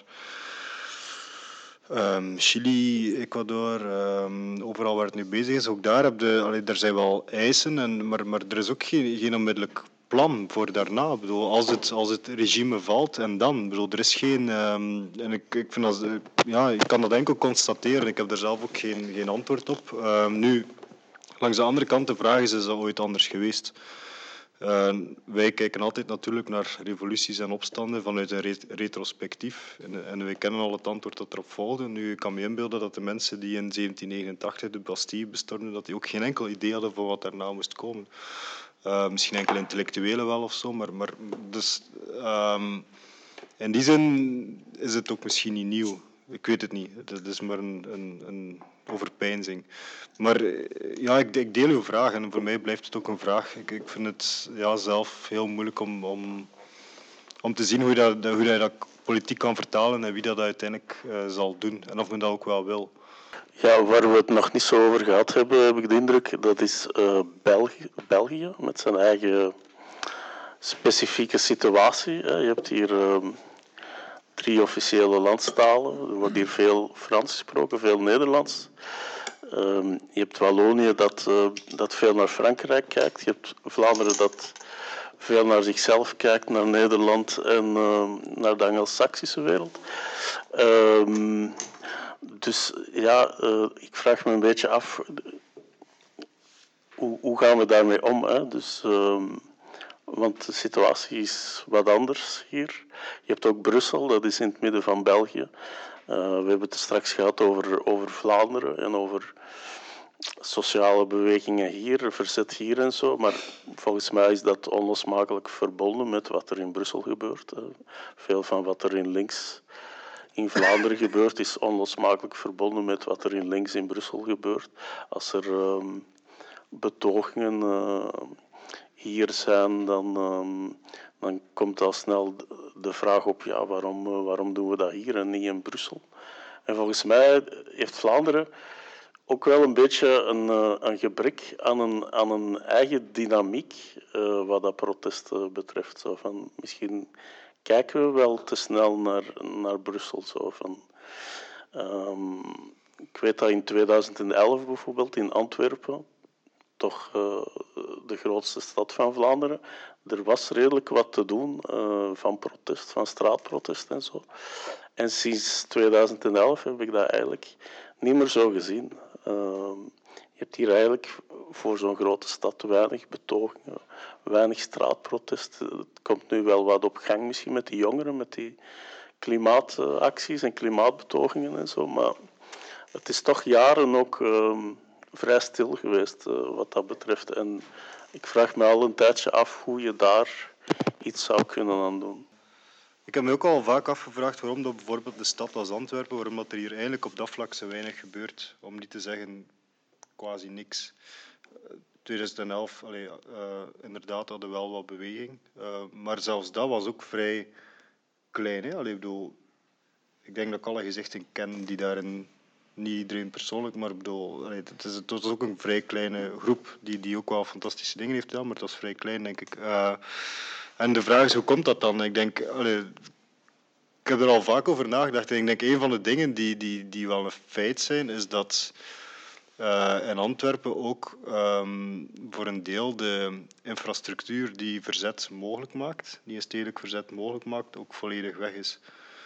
Um, Chili, Ecuador, um, overal waar het nu bezig is, ook daar heb je, allee, er zijn wel eisen, en, maar, maar er is ook geen, geen onmiddellijk plan voor daarna. Ik bedoel, als, het, als het regime valt en dan, ik bedoel, er is geen, um, en ik, ik, vind dat, ja, ik kan dat enkel constateren, ik heb daar zelf ook geen, geen antwoord op. Um, nu, langs de andere kant, de vraag is, is dat ooit anders geweest? Uh, wij kijken altijd natuurlijk naar revoluties en opstanden vanuit een re- retrospectief. En, en wij kennen al het antwoord dat erop volgde. Nu, ik kan me inbeelden dat de mensen die in zeventien negenentachtig de Bastille bestormden, dat die ook geen enkel idee hadden van wat daarna moest komen. Uh, misschien enkele intellectuelen wel of zo, maar, maar dus, um, in die zin is het ook misschien niet nieuw. Ik weet het niet. Het is maar een, een, een overpeinzing. Maar ja, ik, ik deel uw vraag en voor mij blijft het ook een vraag. Ik, ik vind het ja, zelf heel moeilijk om, om, om te zien hoe je dat, hoe je dat politiek kan vertalen en wie dat uiteindelijk uh, zal doen. En of men dat ook wel wil. Ja, waar we het nog niet zo over gehad hebben, heb ik de indruk, dat is uh, België, België met zijn eigen specifieke situatie. Hè. Je hebt hier... Uh, drie officiële landstalen. Er wordt hier veel Frans gesproken, veel Nederlands. Um, je hebt Wallonië dat, uh, dat veel naar Frankrijk kijkt. Je hebt Vlaanderen dat veel naar zichzelf kijkt, naar Nederland en uh, naar de Anglo-Saxische wereld. Um, dus ja, uh, ik vraag me een beetje af, hoe, hoe gaan we daarmee om? Hè? Dus... Um, Want de situatie is wat anders hier. Je hebt ook Brussel, dat is in het midden van België. Uh, we hebben het straks gehad over, over Vlaanderen en over sociale bewegingen hier, verzet hier en zo. Maar volgens mij is dat onlosmakelijk verbonden met wat er in Brussel gebeurt. Uh, veel van wat er in links in Vlaanderen gebeurt is onlosmakelijk verbonden met wat er in links in Brussel gebeurt. Als er um, betogingen... Uh, hier zijn, dan, um, dan komt al snel de vraag op, ja, waarom, uh, waarom doen we dat hier en niet in Brussel? En volgens mij heeft Vlaanderen ook wel een beetje een, uh, een gebrek aan een, aan een eigen dynamiek uh, wat dat protest uh, betreft. Zo van, misschien kijken we wel te snel naar, naar Brussel. Zo van, um, ik weet dat in tweeduizend elf bijvoorbeeld in Antwerpen, toch uh, de grootste stad van Vlaanderen. Er was redelijk wat te doen uh, van protest, van straatprotest en zo. En sinds tweeduizend elf heb ik dat eigenlijk niet meer zo gezien. Uh, je hebt hier eigenlijk voor zo'n grote stad weinig betogingen, weinig straatprotesten. Het komt nu wel wat op gang misschien met die jongeren, met die klimaatacties en klimaatbetogingen en zo, maar het is toch jaren ook uh, vrij stil geweest uh, wat dat betreft. En ik vraag me al een tijdje af hoe je daar iets zou kunnen aan doen. Ik heb me ook al vaak afgevraagd waarom dat bijvoorbeeld de stad als Antwerpen, waarom dat er hier eigenlijk op dat vlak zo weinig gebeurt, om niet te zeggen quasi niks. twintig elf, allee, uh, inderdaad, hadden we wel wat beweging, uh, maar zelfs dat was ook vrij klein. Hè? Allee, ik bedoel, ik denk dat ik alle gezichten ken die daarin, niet iedereen persoonlijk, maar ik bedoel, allee, het, is, het was ook een vrij kleine groep die, die ook wel fantastische dingen heeft gedaan, maar het was vrij klein, denk ik. Uh, en de vraag is, hoe komt dat dan? Ik denk, allee, ik heb er al vaak over nagedacht en ik denk, een van de dingen die, die, die wel een feit zijn, is dat uh, in Antwerpen ook um, voor een deel de infrastructuur die verzet mogelijk maakt, die een stedelijk verzet mogelijk maakt, ook volledig weg is.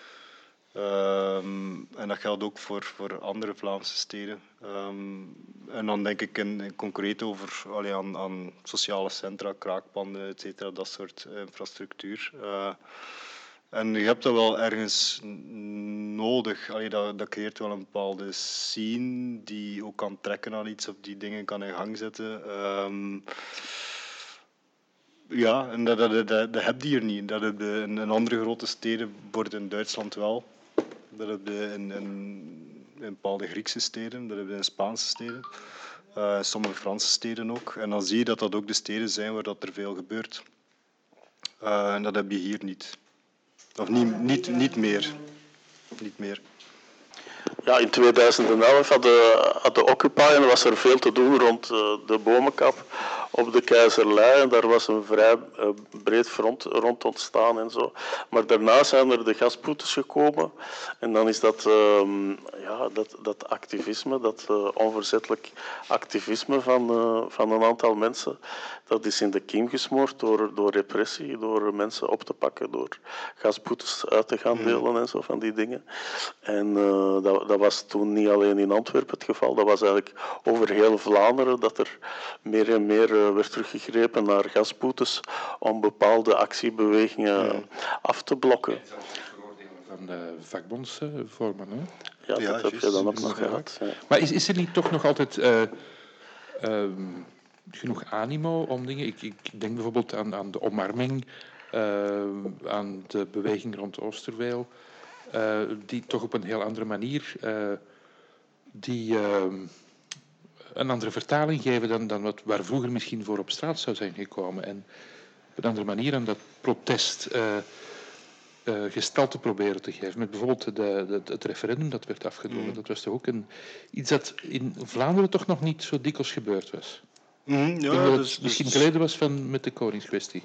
Um, en dat geldt ook voor, voor andere Vlaamse steden. Um, en dan denk ik in, in concreet over allee, aan, aan sociale centra, kraakpanden, et cetera, dat soort infrastructuur. Uh, en je hebt dat wel ergens nodig. Allee, dat, dat creëert wel een bepaalde scene die ook kan trekken aan iets of die dingen kan in gang zetten. Um, ja, en dat, dat, dat, dat heb je hier niet. Dat heb je in, in andere grote steden, bijvoorbeeld in Duitsland wel. Dat heb je in, in, in bepaalde Griekse steden, dat heb je in Spaanse steden, uh, in sommige Franse steden ook. En dan zie je dat dat ook de steden zijn waar dat er veel gebeurt. Uh, en dat heb je hier niet. Of niet, niet, niet meer. Niet meer. Ja, in tweeduizend elf had de, had de Occupy en was er veel te doen rond uh, de bomenkap op de Keizerlei. En daar was een vrij uh, breed front rond ontstaan en zo. Maar daarna zijn er de gasboetes gekomen. En dan is dat, uh, ja, dat, dat activisme, dat uh, onverzettelijk activisme van, uh, van een aantal mensen, dat is in de kiem gesmoord door, door repressie, door mensen op te pakken, door gasboetes uit te gaan delen en zo van die dingen. En uh, dat, dat was toen niet alleen in Antwerpen het geval, dat was eigenlijk over heel Vlaanderen dat er meer en meer uh, werd teruggegrepen naar gasboetes om bepaalde actiebewegingen ja. af te blokken. Van de vakbondsvormen, hè? Ja, dat ja, heb je dan ook nog gehad. Ja. Maar is, is er niet toch nog altijd uh, uh, genoeg animo om dingen... Ik, ik denk bijvoorbeeld aan, aan de omarming, uh, aan de beweging rond Oosterweel, uh, die toch op een heel andere manier uh, die uh, een andere vertaling geven dan, dan wat, waar vroeger misschien voor op straat zou zijn gekomen. En op een andere manier aan dat protest uh, uh, gestalte proberen te geven. Met bijvoorbeeld de, de, het referendum dat werd afgedwongen. Mm. Dat was toch ook een, iets dat in Vlaanderen toch nog niet zo dikwijls gebeurd was. Mm, ja, dat dus, het misschien dus... geleden was van, met de koningskwestie.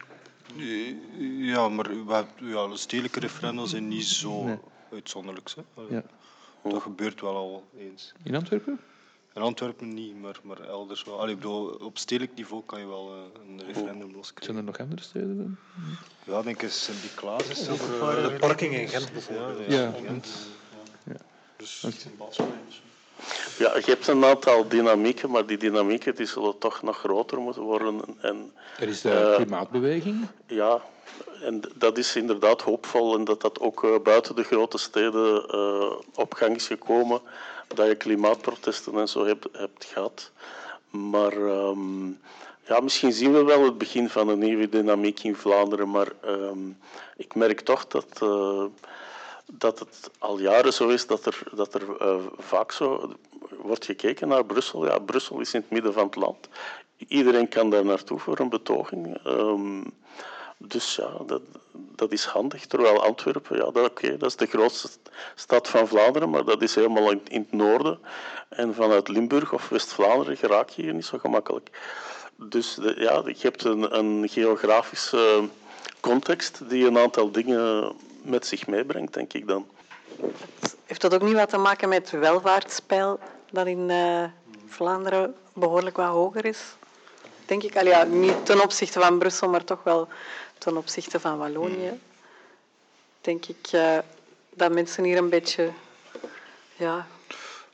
Ja, maar ja, de stedelijke referenda zijn niet zo nee. uitzonderlijk. Hè? Ja. Dat gebeurt wel al eens. In Antwerpen? In Antwerpen niet, maar, maar elders wel. Allee, ik bedoel, op stedelijk niveau kan je wel uh, een referendum loskrijgen. Zijn er nog andere steden dan? Ja, ik denk ik Sint-Niklaas is dat. Uh, de parking in Gent bijvoorbeeld. Ja, ja. ja. Gent. Ja. Dus, okay. Ja, je hebt een aantal dynamieken, maar die dynamieken die zullen toch nog groter moeten worden. En, er is de uh, klimaatbeweging. Ja, en dat is inderdaad hoopvol en dat dat ook uh, buiten de grote steden uh, op gang is gekomen, dat je klimaatprotesten en zo hebt, hebt gehad. Maar um, ja, misschien zien we wel het begin van een nieuwe dynamiek in Vlaanderen, maar um, ik merk toch dat... Uh, dat het al jaren zo is dat er, dat er uh, vaak zo wordt gekeken naar Brussel. Ja, Brussel is in het midden van het land. Iedereen kan daar naartoe voor een betoging. Um, dus ja, dat, dat is handig. Terwijl Antwerpen, ja, dat, okay, dat is de grootste stad van Vlaanderen, maar dat is helemaal in, in het noorden. En vanuit Limburg of West-Vlaanderen geraak je hier niet zo gemakkelijk. Dus de, ja, je hebt een, een geografische context die een aantal dingen met zich meebrengt, denk ik dan. Heeft dat ook niet wat te maken met het welvaartspeil dat in uh, Vlaanderen behoorlijk wat hoger is? Denk ik. Al ja, niet ten opzichte van Brussel, maar toch wel ten opzichte van Wallonië. Hmm. Denk ik uh, dat mensen hier een beetje... Ja,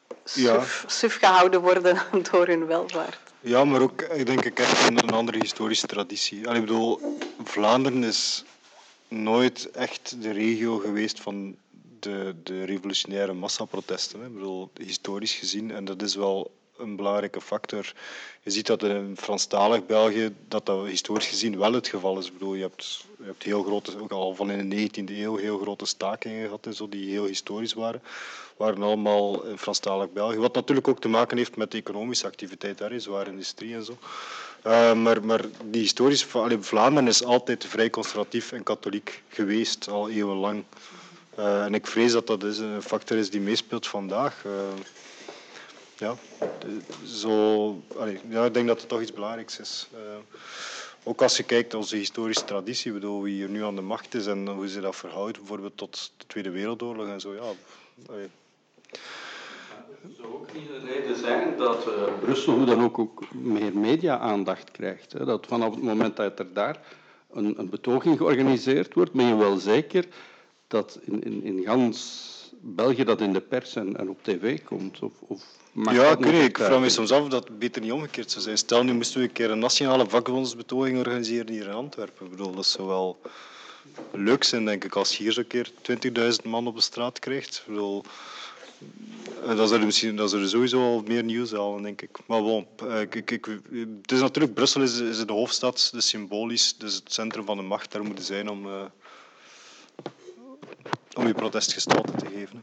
suf, suf gehouden worden door hun welvaart. Ja, maar ook, ik denk ik echt een, een andere historische traditie. Allee, ik bedoel, Vlaanderen is nooit echt de regio geweest van de, de revolutionaire massaprotesten. Hè. Ik bedoel, historisch gezien, en dat is wel een belangrijke factor. Je ziet dat in Franstalig België dat dat historisch gezien wel het geval is. Ik bedoel, je hebt, je hebt heel grote, ook al van in de negentiende eeuw, heel grote stakingen gehad en zo, die heel historisch waren. Waren allemaal in Franstalig België. Wat natuurlijk ook te maken heeft met de economische activiteit daar, is zware industrie en zo. Uh, maar, maar die historische, allee, Vlaanderen is altijd vrij conservatief en katholiek geweest, al eeuwenlang. Uh, en ik vrees dat dat is een factor is die meespeelt vandaag. Uh, ja, zo, allee, ja, ik denk dat het toch iets belangrijks is. Uh, ook als je kijkt naar onze historische traditie, bedoel, wie hier nu aan de macht is en hoe ze dat verhoudt, bijvoorbeeld tot de Tweede Wereldoorlog en zo. Ja, allee. Het zou ook niet een reden zijn dat uh, Brussel hoe dan ook, ook meer media-aandacht krijgt. Hè. Dat vanaf het moment dat er daar een, een betoging georganiseerd wordt, ben je wel zeker dat in, in, in gans België dat in de pers en, en op tv komt. Of, of ja, ik weet niet. Ik vraag me soms af of dat beter niet omgekeerd zou zijn. Stel, nu moesten we een keer een nationale vakbondsbetoging organiseren hier in Antwerpen. Ik bedoel, dat zou wel leuk zijn, denk ik, als je hier zo'n keer twintigduizend man op de straat krijgt. Ik bedoel, dat zou er misschien dat zou er sowieso al meer nieuws halen, denk ik. Maar bon, ik, ik, ik, het is natuurlijk, Brussel is, is de hoofdstad, dus symbolisch, dus het centrum van de macht. Daar moet je zijn om, uh, om je protest gestalte te geven.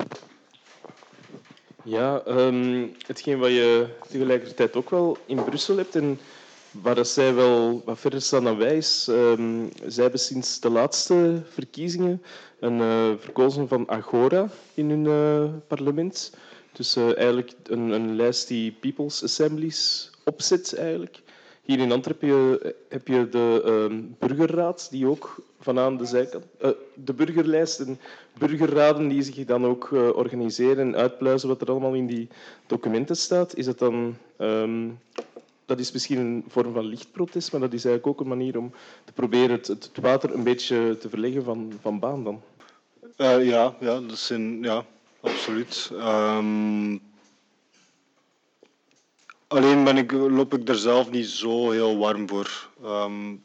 Ja, um, hetgeen wat je tegelijkertijd ook wel in Brussel hebt en waar dat zij wel wat verder staan dan wij is, um, zij hebben sinds de laatste verkiezingen een uh, verkozen van Agora in hun uh, parlement. Dus uh, eigenlijk een, een lijst die People's Assemblies opzet eigenlijk. Hier in Antwerpen heb je de uh, burgerraad, die ook vanaan de zijkant... Uh, de burgerlijst en burgerraden die zich dan ook uh, organiseren en uitpluizen wat er allemaal in die documenten staat. Is dat dan... Um, dat is misschien een vorm van licht protest, maar dat is eigenlijk ook een manier om te proberen het, het water een beetje te verleggen van, van baan dan. Uh, ja, ja, dat is een, ja, absoluut. Um... Alleen ben ik, loop ik er zelf niet zo heel warm voor. Um,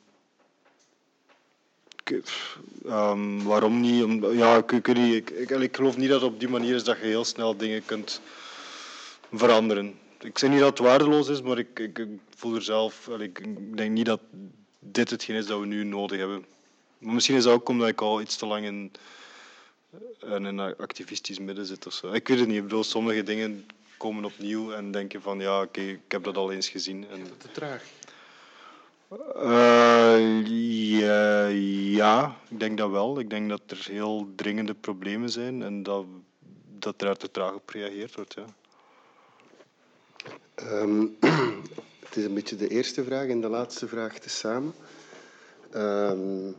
ik, um, waarom niet? Om, ja, ik, ik, ik, ik, ik geloof niet dat het op die manier is dat je heel snel dingen kunt veranderen. Ik zeg niet dat het waardeloos is, maar ik, ik, ik voel er zelf... Ik, ik denk niet dat dit hetgeen is dat we nu nodig hebben. Maar misschien is dat ook omdat ik al iets te lang in, in een activistisch midden zit of zo. Ik weet het niet. Ik bedoel, sommige dingen komen opnieuw en denken van ja, oké, okay, ik heb dat al eens gezien. En... Is dat te traag? Uh, ja, ja, ik denk dat wel. Ik denk dat er heel dringende problemen zijn en dat, dat er te traag op gereageerd wordt. Ja. Um, het is een beetje de eerste vraag en de laatste vraag tezamen. Um,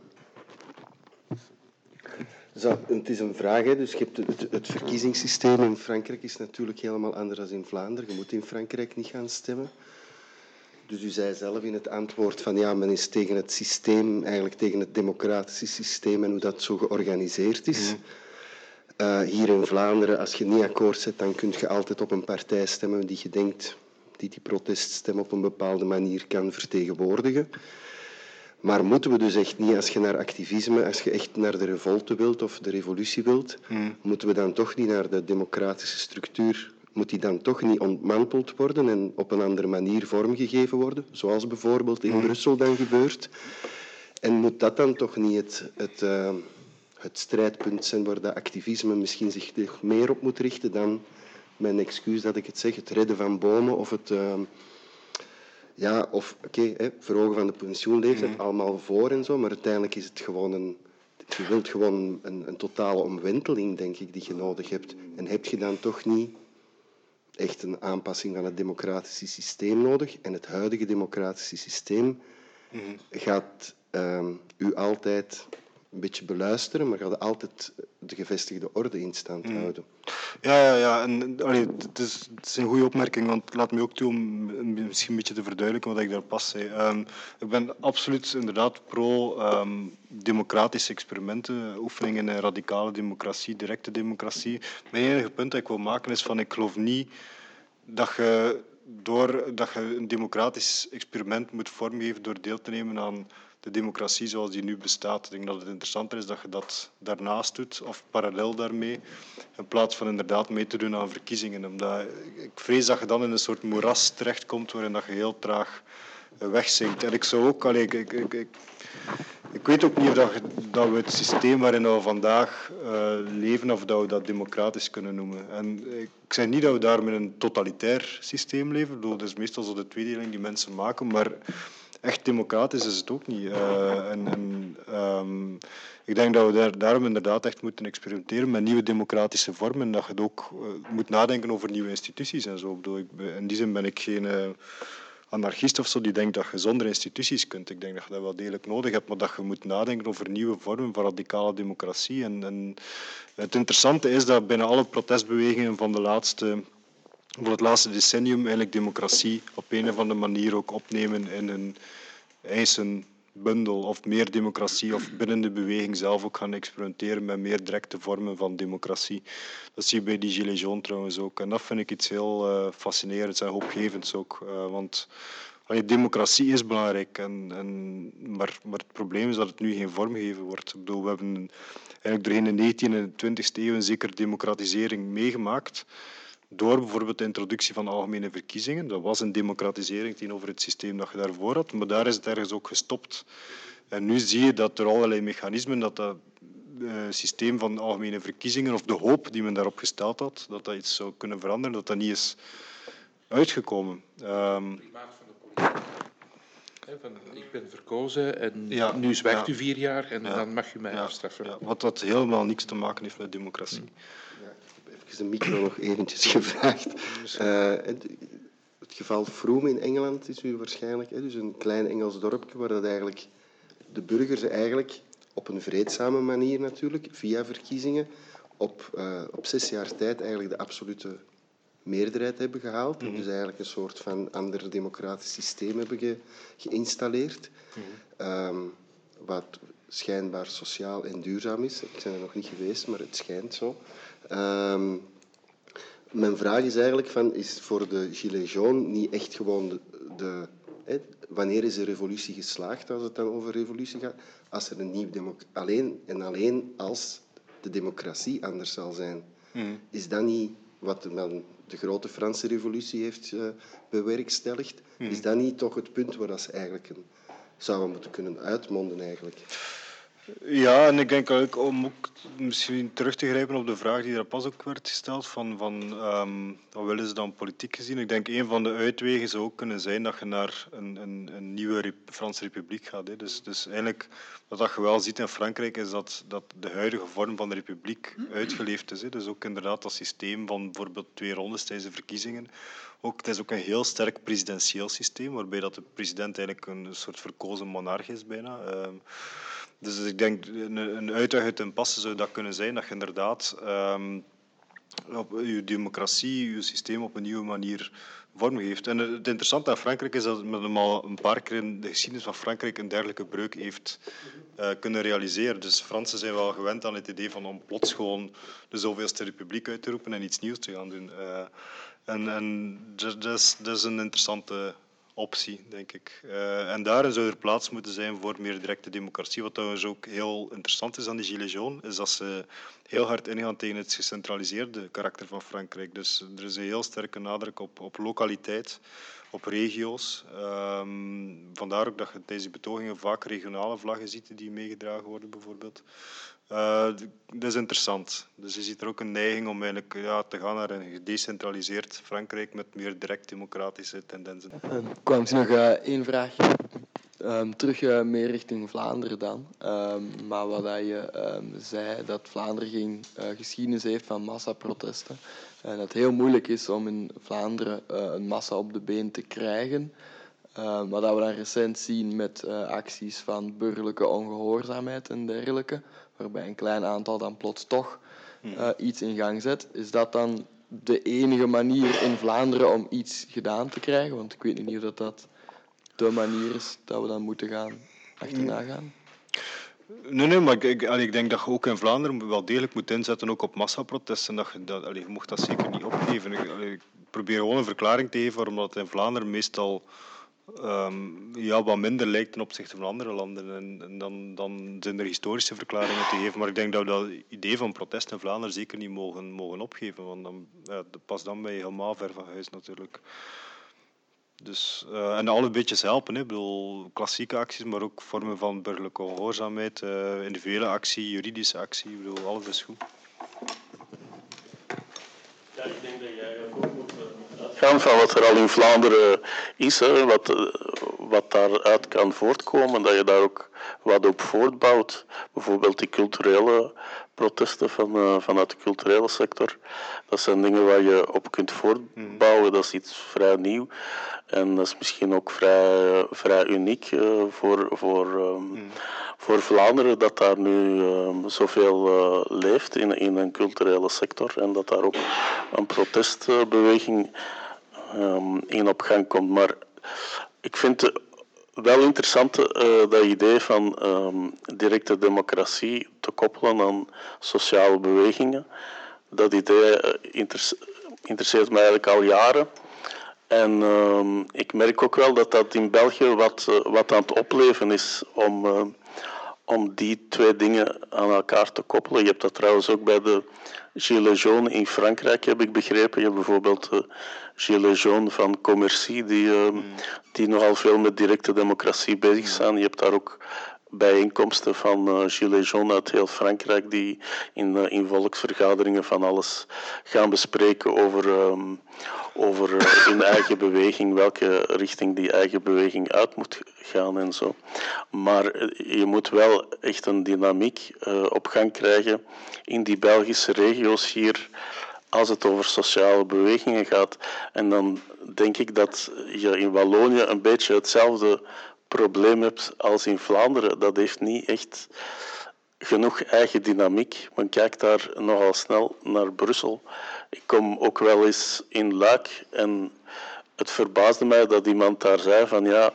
Zo, het is een vraag, hè. Dus je hebt het, het verkiezingssysteem in Frankrijk is natuurlijk helemaal anders dan in Vlaanderen. Je moet in Frankrijk niet gaan stemmen. Dus u zei zelf in het antwoord van ja, men is tegen het systeem, eigenlijk tegen het democratische systeem en hoe dat zo georganiseerd is. Mm. Uh, hier in Vlaanderen, als je niet akkoord zet, dan kun je altijd op een partij stemmen die je denkt, die die proteststem op een bepaalde manier kan vertegenwoordigen. Maar moeten we dus echt niet, als je naar activisme, als je echt naar de revolte wilt of de revolutie wilt, mm. moeten we dan toch niet naar de democratische structuur, moet die dan toch niet ontmanteld worden en op een andere manier vormgegeven worden, zoals bijvoorbeeld in mm. Brussel dan gebeurt. En moet dat dan toch niet het, het, uh, het strijdpunt zijn waar dat activisme misschien zich meer op moet richten dan, mijn excuus dat ik het zeg, het redden van bomen of het... Uh, Ja, of oké, okay, verhogen van de pensioenleeftijd, mm. allemaal voor en zo, maar uiteindelijk is het gewoon een... Je wilt gewoon een, een totale omwenteling, denk ik, die je nodig hebt. En heb je dan toch niet echt een aanpassing van het democratische systeem nodig? En het huidige democratische systeem mm. gaat uh, u altijd een beetje beluisteren, maar gaat altijd de gevestigde orde in stand Mm. houden. Ja, ja, ja. En, allee, het, is, het is een goede opmerking, want laat me ook toe om misschien een beetje te verduidelijken wat ik daar pas zei. Um, ik ben absoluut inderdaad pro um, democratische experimenten, oefeningen in radicale democratie, directe democratie. Mijn enige punt dat ik wil maken is van ik geloof niet dat je, door, dat je een democratisch experiment moet vormgeven door deel te nemen aan de democratie zoals die nu bestaat. Ik denk dat het interessanter is dat je dat daarnaast doet, of parallel daarmee, in plaats van inderdaad mee te doen aan verkiezingen. Omdat ik vrees dat je dan in een soort moeras terechtkomt waarin dat je heel traag wegzinkt. En ik zou ook... Allee, ik, ik, ik, ik, ik weet ook niet of dat, dat we het systeem waarin we vandaag uh, leven, of dat we dat democratisch kunnen noemen. En ik zeg niet dat we daar met een totalitair systeem leven. Ik bedoel, dat is meestal zo de tweedeling die mensen maken, maar echt democratisch is het ook niet. Uh, en, en, um, ik denk dat we daar, daarom inderdaad echt moeten experimenteren met nieuwe democratische vormen. En dat je ook uh, moet nadenken over nieuwe instituties en zo. Ik bedoel, ik, in die zin ben ik geen uh, anarchist of zo die denkt dat je zonder instituties kunt. Ik denk dat je dat wel degelijk nodig hebt, maar dat je moet nadenken over nieuwe vormen van radicale democratie. En, en het interessante is dat bijna alle protestbewegingen van de laatste... voor het laatste decennium eigenlijk democratie op een of andere manier ook opnemen in hun eisen bundel, of meer democratie, of binnen de beweging zelf ook gaan experimenteren met meer directe vormen van democratie. Dat zie je bij die Gilets jaunes trouwens ook. En dat vind ik iets heel uh, fascinerends en hoopgevends ook. Uh, want allee, democratie is belangrijk, en, en, maar, maar het probleem is dat het nu geen vormgegeven wordt. Ik bedoel, we hebben eigenlijk doorheen de negentiende en twintigste eeuw een zekere democratisering meegemaakt. Door bijvoorbeeld de introductie van algemene verkiezingen. Dat was een democratisering tegenover het systeem dat je daarvoor had, maar daar is het ergens ook gestopt. En nu zie je dat er allerlei mechanismen, dat dat uh, systeem van algemene verkiezingen, of de hoop die men daarop gesteld had, dat dat iets zou kunnen veranderen, dat dat niet is uitgekomen. Um, Van, ik ben verkozen en ja, nu zwijgt ja, u vier jaar en ja, dan mag u mij ja, afstraffen. Ja, wat dat helemaal niks te maken heeft met democratie. Ja, ik heb even de micro nog eventjes gevraagd. Uh, het geval Frome in Engeland is u waarschijnlijk, hè, dus een klein Engels dorpje waar dat eigenlijk de burgers eigenlijk op een vreedzame manier natuurlijk, via verkiezingen, op, uh, op zes jaar tijd eigenlijk de absolute meerderheid hebben gehaald. Mm-hmm. Dus eigenlijk een soort van ander democratisch systeem hebben ge, geïnstalleerd. Mm-hmm. Um, wat schijnbaar sociaal en duurzaam is. Ik ben er nog niet geweest, maar het schijnt zo. Um, mijn vraag is eigenlijk van, is voor de Gilets jaunes niet echt gewoon de... de hè, wanneer is de revolutie geslaagd, als het dan over revolutie gaat? Als er een nieuw democ- alleen en alleen als de democratie anders zal zijn. Mm. Is dat niet wat dan de grote Franse revolutie heeft uh, bewerkstelligd? Mm. Is dat niet toch het punt waar dat ze eigenlijk een, zouden moeten kunnen uitmonden eigenlijk? Ja, en ik denk ook om ook misschien terug te grijpen op de vraag die daar pas ook werd gesteld, van, van um, wat willen ze dan politiek gezien? Ik denk een van de uitwegen zou ook kunnen zijn dat je naar een, een, een nieuwe Rep- Franse Republiek gaat. Hè. Dus, dus eigenlijk, wat je wel ziet in Frankrijk, is dat, dat de huidige vorm van de Republiek uitgeleefd is. Hè. Dus ook inderdaad dat systeem van bijvoorbeeld twee rondes tijdens de verkiezingen. Ook, het is ook een heel sterk presidentieel systeem, waarbij dat de president eigenlijk een soort verkozen monarch is bijna. Um, Dus ik denk, een, een uitweg uit een passen zou dat kunnen zijn, dat je inderdaad um, op je democratie, je systeem op een nieuwe manier vormgeeft. En het interessante aan Frankrijk is dat men al een paar keer in de geschiedenis van Frankrijk een dergelijke breuk heeft uh, kunnen realiseren. Dus Fransen zijn wel gewend aan het idee van om plots gewoon de zoveelste republiek uit te roepen en iets nieuws te gaan doen. Uh, en en dat, dat, is, dat is een interessante optie, denk ik. Uh, en daarin zou er plaats moeten zijn voor meer directe democratie. Wat trouwens ook heel interessant is aan die Gilets jaunes, is dat ze heel hard ingaan tegen het gecentraliseerde karakter van Frankrijk. Dus er is een heel sterke nadruk op, op lokaliteit, op regio's. Um, vandaar ook dat je tijdens die betogingen vaak regionale vlaggen ziet die meegedragen worden, bijvoorbeeld. Uh, dat is interessant. Dus je ziet er ook een neiging om eigenlijk, ja, te gaan naar een gedecentraliseerd Frankrijk met meer direct democratische tendensen. Er kwam nog uh, één vraagje. Um, terug uh, meer richting Vlaanderen dan. Um, maar wat je um, zei, dat Vlaanderen geen uh, geschiedenis heeft van massaprotesten. En dat het heel moeilijk is om in Vlaanderen uh, een massa op de been te krijgen. Uh, maar dat we dan recent zien met uh, acties van burgerlijke ongehoorzaamheid en dergelijke, waarbij een klein aantal dan plots toch uh, iets in gang zet. Is dat dan de enige manier in Vlaanderen om iets gedaan te krijgen? Want ik weet niet of dat, dat de manier is dat we dan moeten gaan achterna gaan. Nee, nee, maar ik, ik, ik denk dat je ook in Vlaanderen wel degelijk moet inzetten ook op massaprotesten. Dat je, dat, allee, je mocht dat zeker niet opgeven. Ik, allee, ik probeer gewoon een verklaring te geven waarom dat in Vlaanderen meestal um, ja, wat minder lijkt ten opzichte van andere landen. En, en dan, dan zijn er historische verklaringen te geven. Maar ik denk dat we dat idee van protest in Vlaanderen zeker niet mogen, mogen opgeven. Want dan, ja, pas dan ben je helemaal ver van huis natuurlijk. Dus, uh, en alle beetjes helpen. Hè. Ik bedoel, klassieke acties, maar ook vormen van burgerlijke ongehoorzaamheid, uh, individuele actie, juridische actie. Ik bedoel, alles is goed. Ja, ik denk dat jij ook moet uitgaan van wat er al in Vlaanderen is, hè, wat, wat daaruit kan voortkomen, dat je daar ook wat op voortbouwt. Bijvoorbeeld die culturele protesten van, uh, vanuit de culturele sector. Dat zijn dingen waar je op kunt voortbouwen. Dat is iets vrij nieuw. En dat is misschien ook vrij, vrij uniek uh, voor, voor, um, mm. voor Vlaanderen, dat daar nu um, zoveel uh, leeft in, in een culturele sector. En dat daar ook een protestbeweging um, in op gang komt. Maar ik vind het wel interessant, uh, dat idee van um, directe democratie te koppelen aan sociale bewegingen. Dat idee uh, inter- interesseert mij eigenlijk al jaren. En uh, ik merk ook wel dat dat in België wat, uh, wat aan het opleven is om, uh, om die twee dingen aan elkaar te koppelen. Je hebt dat trouwens ook bij de Gilets jaunes in Frankrijk, heb ik begrepen. Je hebt bijvoorbeeld de Gilets jaunes van Commercy, die, uh, mm. die nogal veel met directe democratie bezig zijn. Je hebt daar ook bijeenkomsten van uh, Gilets jaunes uit heel Frankrijk, die in, uh, in volksvergaderingen van alles gaan bespreken over, um, over uh, hun eigen beweging, welke richting die eigen beweging uit moet gaan en zo. Maar uh, je moet wel echt een dynamiek uh, op gang krijgen in die Belgische regio's hier, als het over sociale bewegingen gaat. En dan denk ik dat je in Wallonië een beetje hetzelfde probleem hebt als in Vlaanderen. Dat heeft niet echt genoeg eigen dynamiek. Men kijkt daar nogal snel naar Brussel. Ik kom ook wel eens in Luik en het verbaasde mij dat iemand daar zei van ja,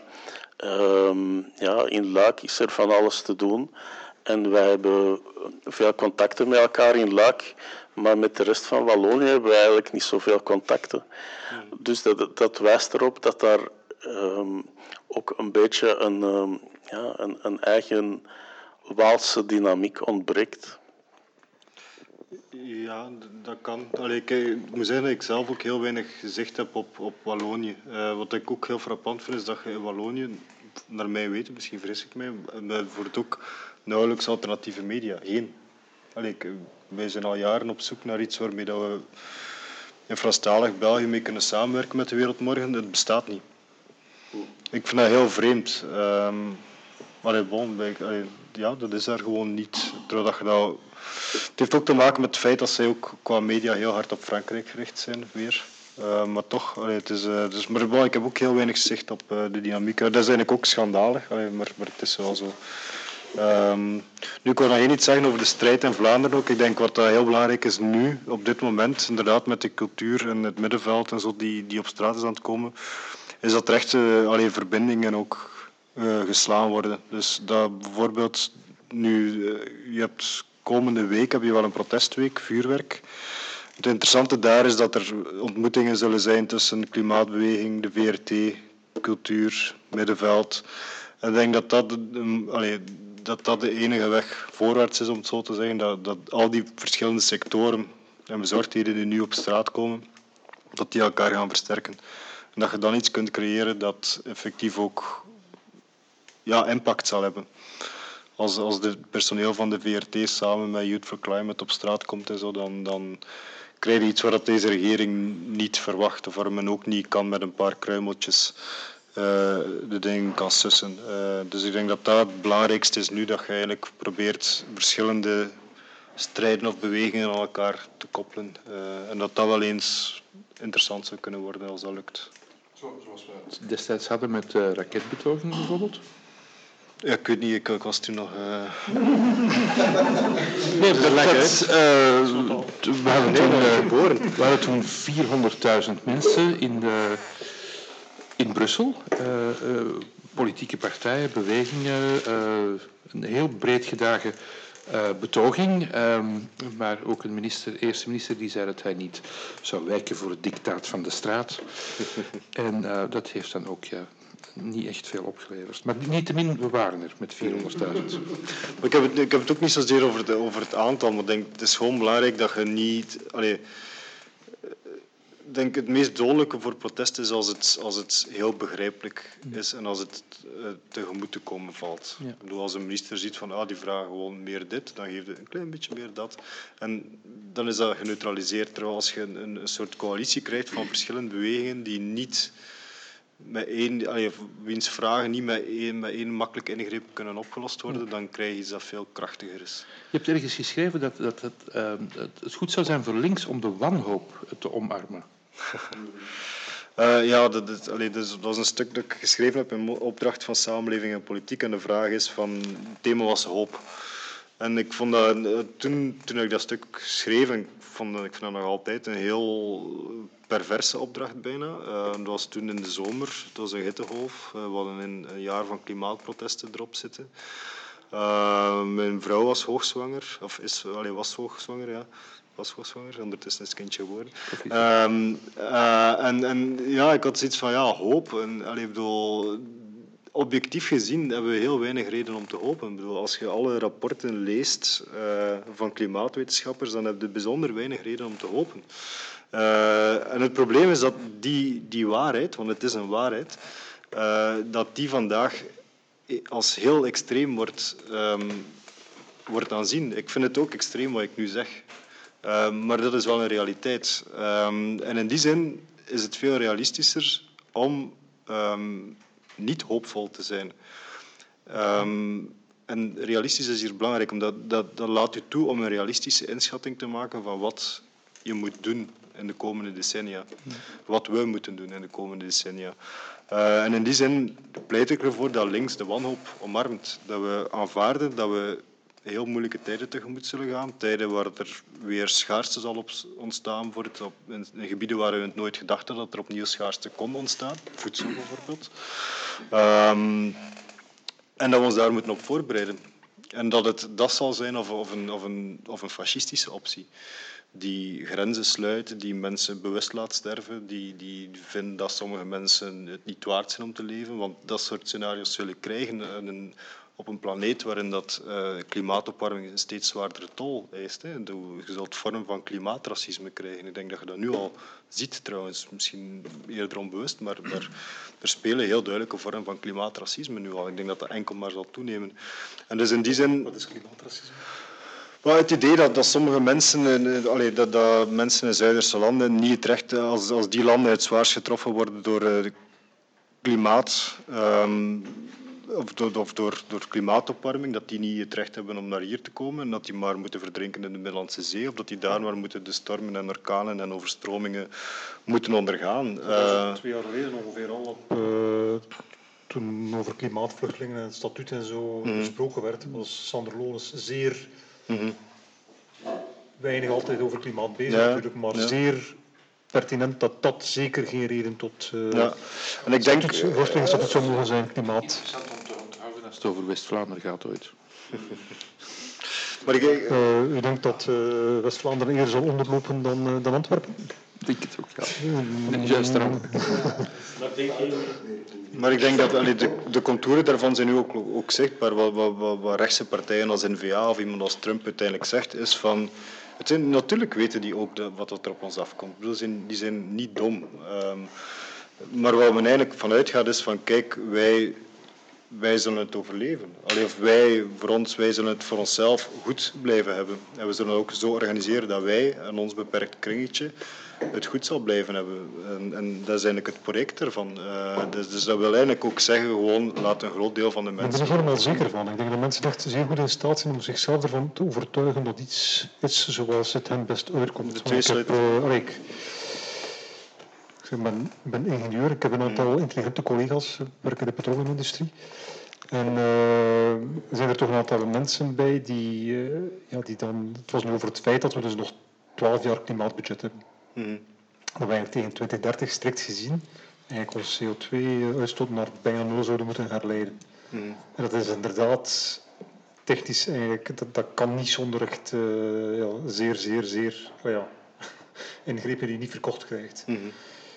um, ja, in Luik is er van alles te doen. En wij hebben veel contacten met elkaar in Luik, maar met de rest van Wallonië hebben we eigenlijk niet zoveel contacten. Mm. Dus dat, dat wijst erop dat daar um, ook een beetje een, um, ja, een, een eigen Waalse dynamiek ontbreekt. Ja, dat kan. Allee, ik, ik moet zeggen dat ik zelf ook heel weinig zicht heb op, op Wallonië. Uh, wat ik ook heel frappant vind, is dat je in Wallonië, naar mijn weten, misschien fris ik mij, bijvoorbeeld ook nauwelijks alternatieve media. Geen. Allee, ik, wij zijn al jaren op zoek naar iets waarmee dat we in Franstalig België mee kunnen samenwerken met de Wereld Morgen. Het bestaat niet. Ik vind dat heel vreemd. Um, allee, bon, allee, ja, dat is daar gewoon niet. Terwijl je dat, het heeft ook te maken met het feit dat zij ook qua media heel hard op Frankrijk gericht zijn, weer. Uh, maar toch, allee, het is, uh, dus, maar bon, ik heb ook heel weinig zicht op uh, de dynamiek. Dat is eigenlijk ook schandalig, allee, maar, maar het is wel zo. Um, nu, ik wil nog één iets zeggen over de strijd in Vlaanderen ook. Ik denk wat uh, heel belangrijk is nu, op dit moment, inderdaad met de cultuur en het middenveld en zo, die, die op straat is aan het komen, is dat er echt uh, allee, verbindingen ook uh, geslaan worden. Dus dat bijvoorbeeld nu, uh, je hebt komende week heb je wel een protestweek, vuurwerk. Het interessante daar is dat er ontmoetingen zullen zijn tussen klimaatbeweging, de V R T, cultuur, middenveld. En ik denk dat dat, um, allee, dat dat de enige weg voorwaarts is, om het zo te zeggen. Dat, dat al die verschillende sectoren en bezorgdheden die nu op straat komen, dat die elkaar gaan versterken. En dat je dan iets kunt creëren dat effectief ook ja, impact zal hebben. Als, als het personeel van de V R T samen met Youth for Climate op straat komt en zo, dan, dan krijg je iets wat deze regering niet verwacht. Of waar men ook niet kan met een paar kruimeltjes uh, de dingen kan sussen. Uh, dus ik denk dat dat het belangrijkste is nu, dat je eigenlijk probeert verschillende strijden of bewegingen aan elkaar te koppelen. Uh, en dat dat wel eens interessant zou kunnen worden als dat lukt. Zo, zo Zoals we het destijds hadden met uh, raketbetogingen bijvoorbeeld? Ja, ik weet niet, ik, ik was toen nog... Uh... nee, dat, dat, uh, we hadden toen, uh, geboren. We hadden toen vierhonderdduizend mensen in, de, in Brussel. Uh, uh, politieke partijen, bewegingen, uh, een heel breed gedragen uh, betoging. Um, maar ook een minister, eerste minister die zei dat hij niet zou wijken voor het dictaat van de straat. En uh, dat heeft dan ook... Ja, niet echt veel opgeleverd. Maar niettemin, we waren er met vierhonderdduizend. Ik heb, het, ik heb het ook niet zozeer over, de, over het aantal, maar ik denk, het is gewoon belangrijk dat je niet... Allee, ik denk het meest dodelijke voor protest is als het, als het heel begrijpelijk is en als het uh, tegemoet te komen valt. Ja. Ik bedoel, als een minister ziet van ah, die vragen gewoon meer dit, dan geeft hij een klein beetje meer dat. En dan is dat geneutraliseerd. Terwijl als je een, een soort coalitie krijgt van verschillende bewegingen die niet... met één, allee, wiens vragen niet met één, met één makkelijk ingreep kunnen opgelost worden, dan krijg je iets dat veel krachtiger is. Je hebt ergens geschreven dat, dat het, uh, het goed zou zijn voor links om de wanhoop te omarmen. uh, ja, dat, dat, allee, dat, is, dat was een stuk dat ik geschreven heb in opdracht van Samenleving en Politiek. En de vraag is van, het thema was hoop. En ik vond dat, toen, toen ik dat stuk schreef, en ik vond, ik vond dat nog altijd een heel perverse opdracht bijna. Uh, dat was toen in de zomer, het was een hittegolf. Uh, we hadden een, een jaar van klimaatprotesten erop zitten. Uh, mijn vrouw was hoogzwanger, of is, allee, was hoogzwanger, ja. Was hoogzwanger, ondertussen is het kindje geworden. Um, uh, en, en ja, ik had zoiets van, ja, hoop. En, allee, bedoel, objectief gezien hebben we heel weinig reden om te hopen. Ik bedoel, als je alle rapporten leest uh, van klimaatwetenschappers, dan heb je bijzonder weinig reden om te hopen. Uh, en het probleem is dat die, die waarheid, want het is een waarheid, uh, dat die vandaag als heel extreem wordt, um, wordt aanzien. Ik vind het ook extreem wat ik nu zeg. Uh, maar dat is wel een realiteit. Um, en in die zin is het veel realistischer om um, niet hoopvol te zijn. Um, en realistisch is hier belangrijk, omdat dat, dat laat u toe om een realistische inschatting te maken van wat je moet doen in de komende decennia. Wat we moeten doen in de komende decennia. Uh, en in die zin pleit ik ervoor dat links de wanhoop omarmt. Dat we aanvaarden dat we heel moeilijke tijden tegemoet zullen gaan. Tijden waar er weer schaarste zal op ontstaan wordt. Op, in, in gebieden waar we het nooit gedacht hadden dat er opnieuw schaarste kon ontstaan. Voedsel bijvoorbeeld. Um, en dat we ons daar moeten op voorbereiden. En dat het dat zal zijn of, of, een, of, een, of een fascistische optie. Die grenzen sluiten, die mensen bewust laat sterven, die, die vinden dat sommige mensen het niet waard zijn om te leven. Want dat soort scenario's zullen krijgen en een, op een planeet waarin dat, uh, klimaatopwarming een steeds zwaardere tol eist. Hè. Je zult vormen van klimaatracisme krijgen. Ik denk dat je dat nu al ziet trouwens, misschien eerder onbewust, maar, maar er spelen heel duidelijke vormen van klimaatracisme nu al. Ik denk dat dat enkel maar zal toenemen. En dus in die zin... Wat is klimaatracisme? Maar het idee dat, dat sommige mensen, allee, dat, dat mensen in Zuiderse landen niet het recht, als, als die landen het zwaarst getroffen worden door uh, klimaat, um, of, door, of door, door klimaatopwarming, dat die niet het recht hebben om naar hier te komen en dat die maar moeten verdrinken in de Middellandse Zee, of dat die daar maar moeten de stormen en orkanen en overstromingen moeten ondergaan. Uh, twee jaar geleden ongeveer al op... Uh... Toen over klimaatvluchtelingen en het statuut en zo mm. gesproken werd, was Sander Lones zeer mm-hmm. weinig altijd over klimaat bezig ja, natuurlijk, maar ja. zeer pertinent dat dat zeker geen reden tot uh, ja. en ik denk vluchtelingsstatuut zou mogen zijn, klimaat. Interessant om te onthouden als het over West-Vlaanderen gaat ooit. maar ik, uh, u denkt dat uh, West-Vlaanderen eerder zal onderlopen dan, uh, dan Antwerpen? Ik denk het ook, ja. Mm. Juist daarom. Maar ik denk dat allee, de, de contouren daarvan zijn nu ook, ook zichtbaar. Wat, wat, wat, wat rechtse partijen als N V A of iemand als Trump uiteindelijk zegt, is van... Het zijn, natuurlijk weten die ook de, wat er op ons afkomt. Die zijn, die zijn niet dom. Um, maar waar men eigenlijk vanuit gaat is van, kijk, wij, wij zullen het overleven. Allee, of wij, voor ons, wij zullen het voor onszelf goed blijven hebben. En we zullen ook zo organiseren dat wij, en ons beperkt kringetje, het goed zal blijven hebben. En, en dat is eigenlijk het project ervan. Uh, dus, dus dat wil eigenlijk ook zeggen, gewoon laat een groot deel van de mensen... Ik ben er helemaal zeker van. Ik denk dat mensen echt zeer goed in staat zijn om zichzelf ervan te overtuigen dat iets is zoals het hen best uitkomt. De twee ik, heb, uh, allee, ik, ik Ik ben, ben ingenieur, ik heb een aantal intelligente collega's, werk in de petroleumindustrie. En uh, zijn er toch een aantal mensen bij die, uh, ja, die dan... Het was nu over het feit dat we dus nog twaalf jaar klimaatbudget hebben. Mm. Dat we eigenlijk tegen twintig dertig strikt gezien eigenlijk ons C O twee uitstoot naar bijna nul zouden moeten herleiden. Mm. En dat is inderdaad technisch eigenlijk... Dat, dat kan niet zonder echt uh, ja, zeer, zeer, zeer... Oh ja, ingrepen die je niet verkocht krijgt. Mm-hmm.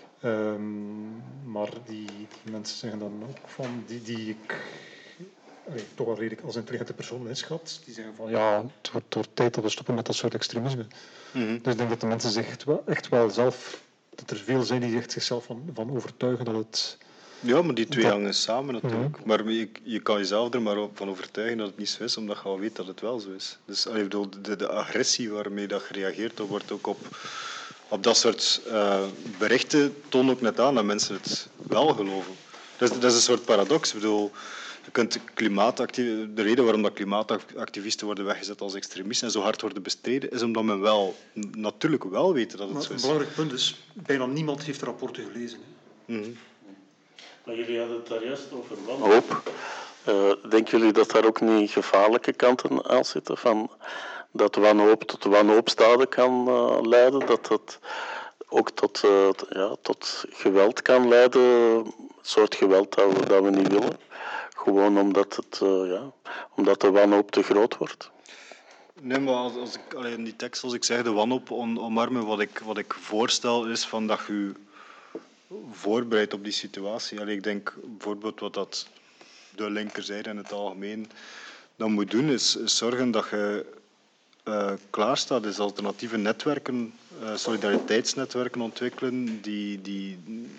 Um, maar die, die mensen zeggen dan ook van... Die, die ik... Allee, toch wel redelijk als intelligente persoon inschat, die zeggen van ja, het wordt, het wordt tijd dat we stoppen met dat soort extremisme. Mm-hmm. Dus ik denk dat de mensen zich echt wel, echt wel zelf, dat er veel zijn die echt zichzelf van, van overtuigen dat het... Ja, maar die twee dat... hangen samen natuurlijk. Mm-hmm. Maar je, je kan jezelf er maar van overtuigen dat het niet zo is, omdat je al weet dat het wel zo is. Dus allee, bedoel, de, de agressie waarmee dat gereageerd wordt ook op, op dat soort uh, berichten, toont ook net aan dat mensen het wel geloven. Dat is, dat is een soort paradox. Ik bedoel, je kunt klimaatactiv- de reden waarom dat klimaatactivisten worden weggezet als extremisten en zo hard worden bestreden, is omdat men wel, natuurlijk wel weet dat het maar zo is. Een belangrijk punt is, bijna niemand heeft de rapporten gelezen. Hè. Mm-hmm. Maar jullie hadden het daar juist over wanhoop. Uh, denken jullie dat daar ook niet gevaarlijke kanten aan zitten? Van dat wanhoop tot wanhoopstaden kan uh, leiden? Dat dat ook tot, uh, t- ja, tot geweld kan leiden? Een soort geweld dat we, dat we niet willen? Gewoon omdat, het, uh, ja, omdat de wanhoop te groot wordt. Nee, maar als, als ik alleen in die tekst, als ik zeg de wanhoop on, omarmen, wat ik, wat ik voorstel is van dat je je voorbereidt op die situatie. Allee, ik denk bijvoorbeeld wat dat de linkerzijde in het algemeen dan moet doen, is, is zorgen dat je uh, klaarstaat, dus alternatieve netwerken, uh, solidariteitsnetwerken ontwikkelen die... die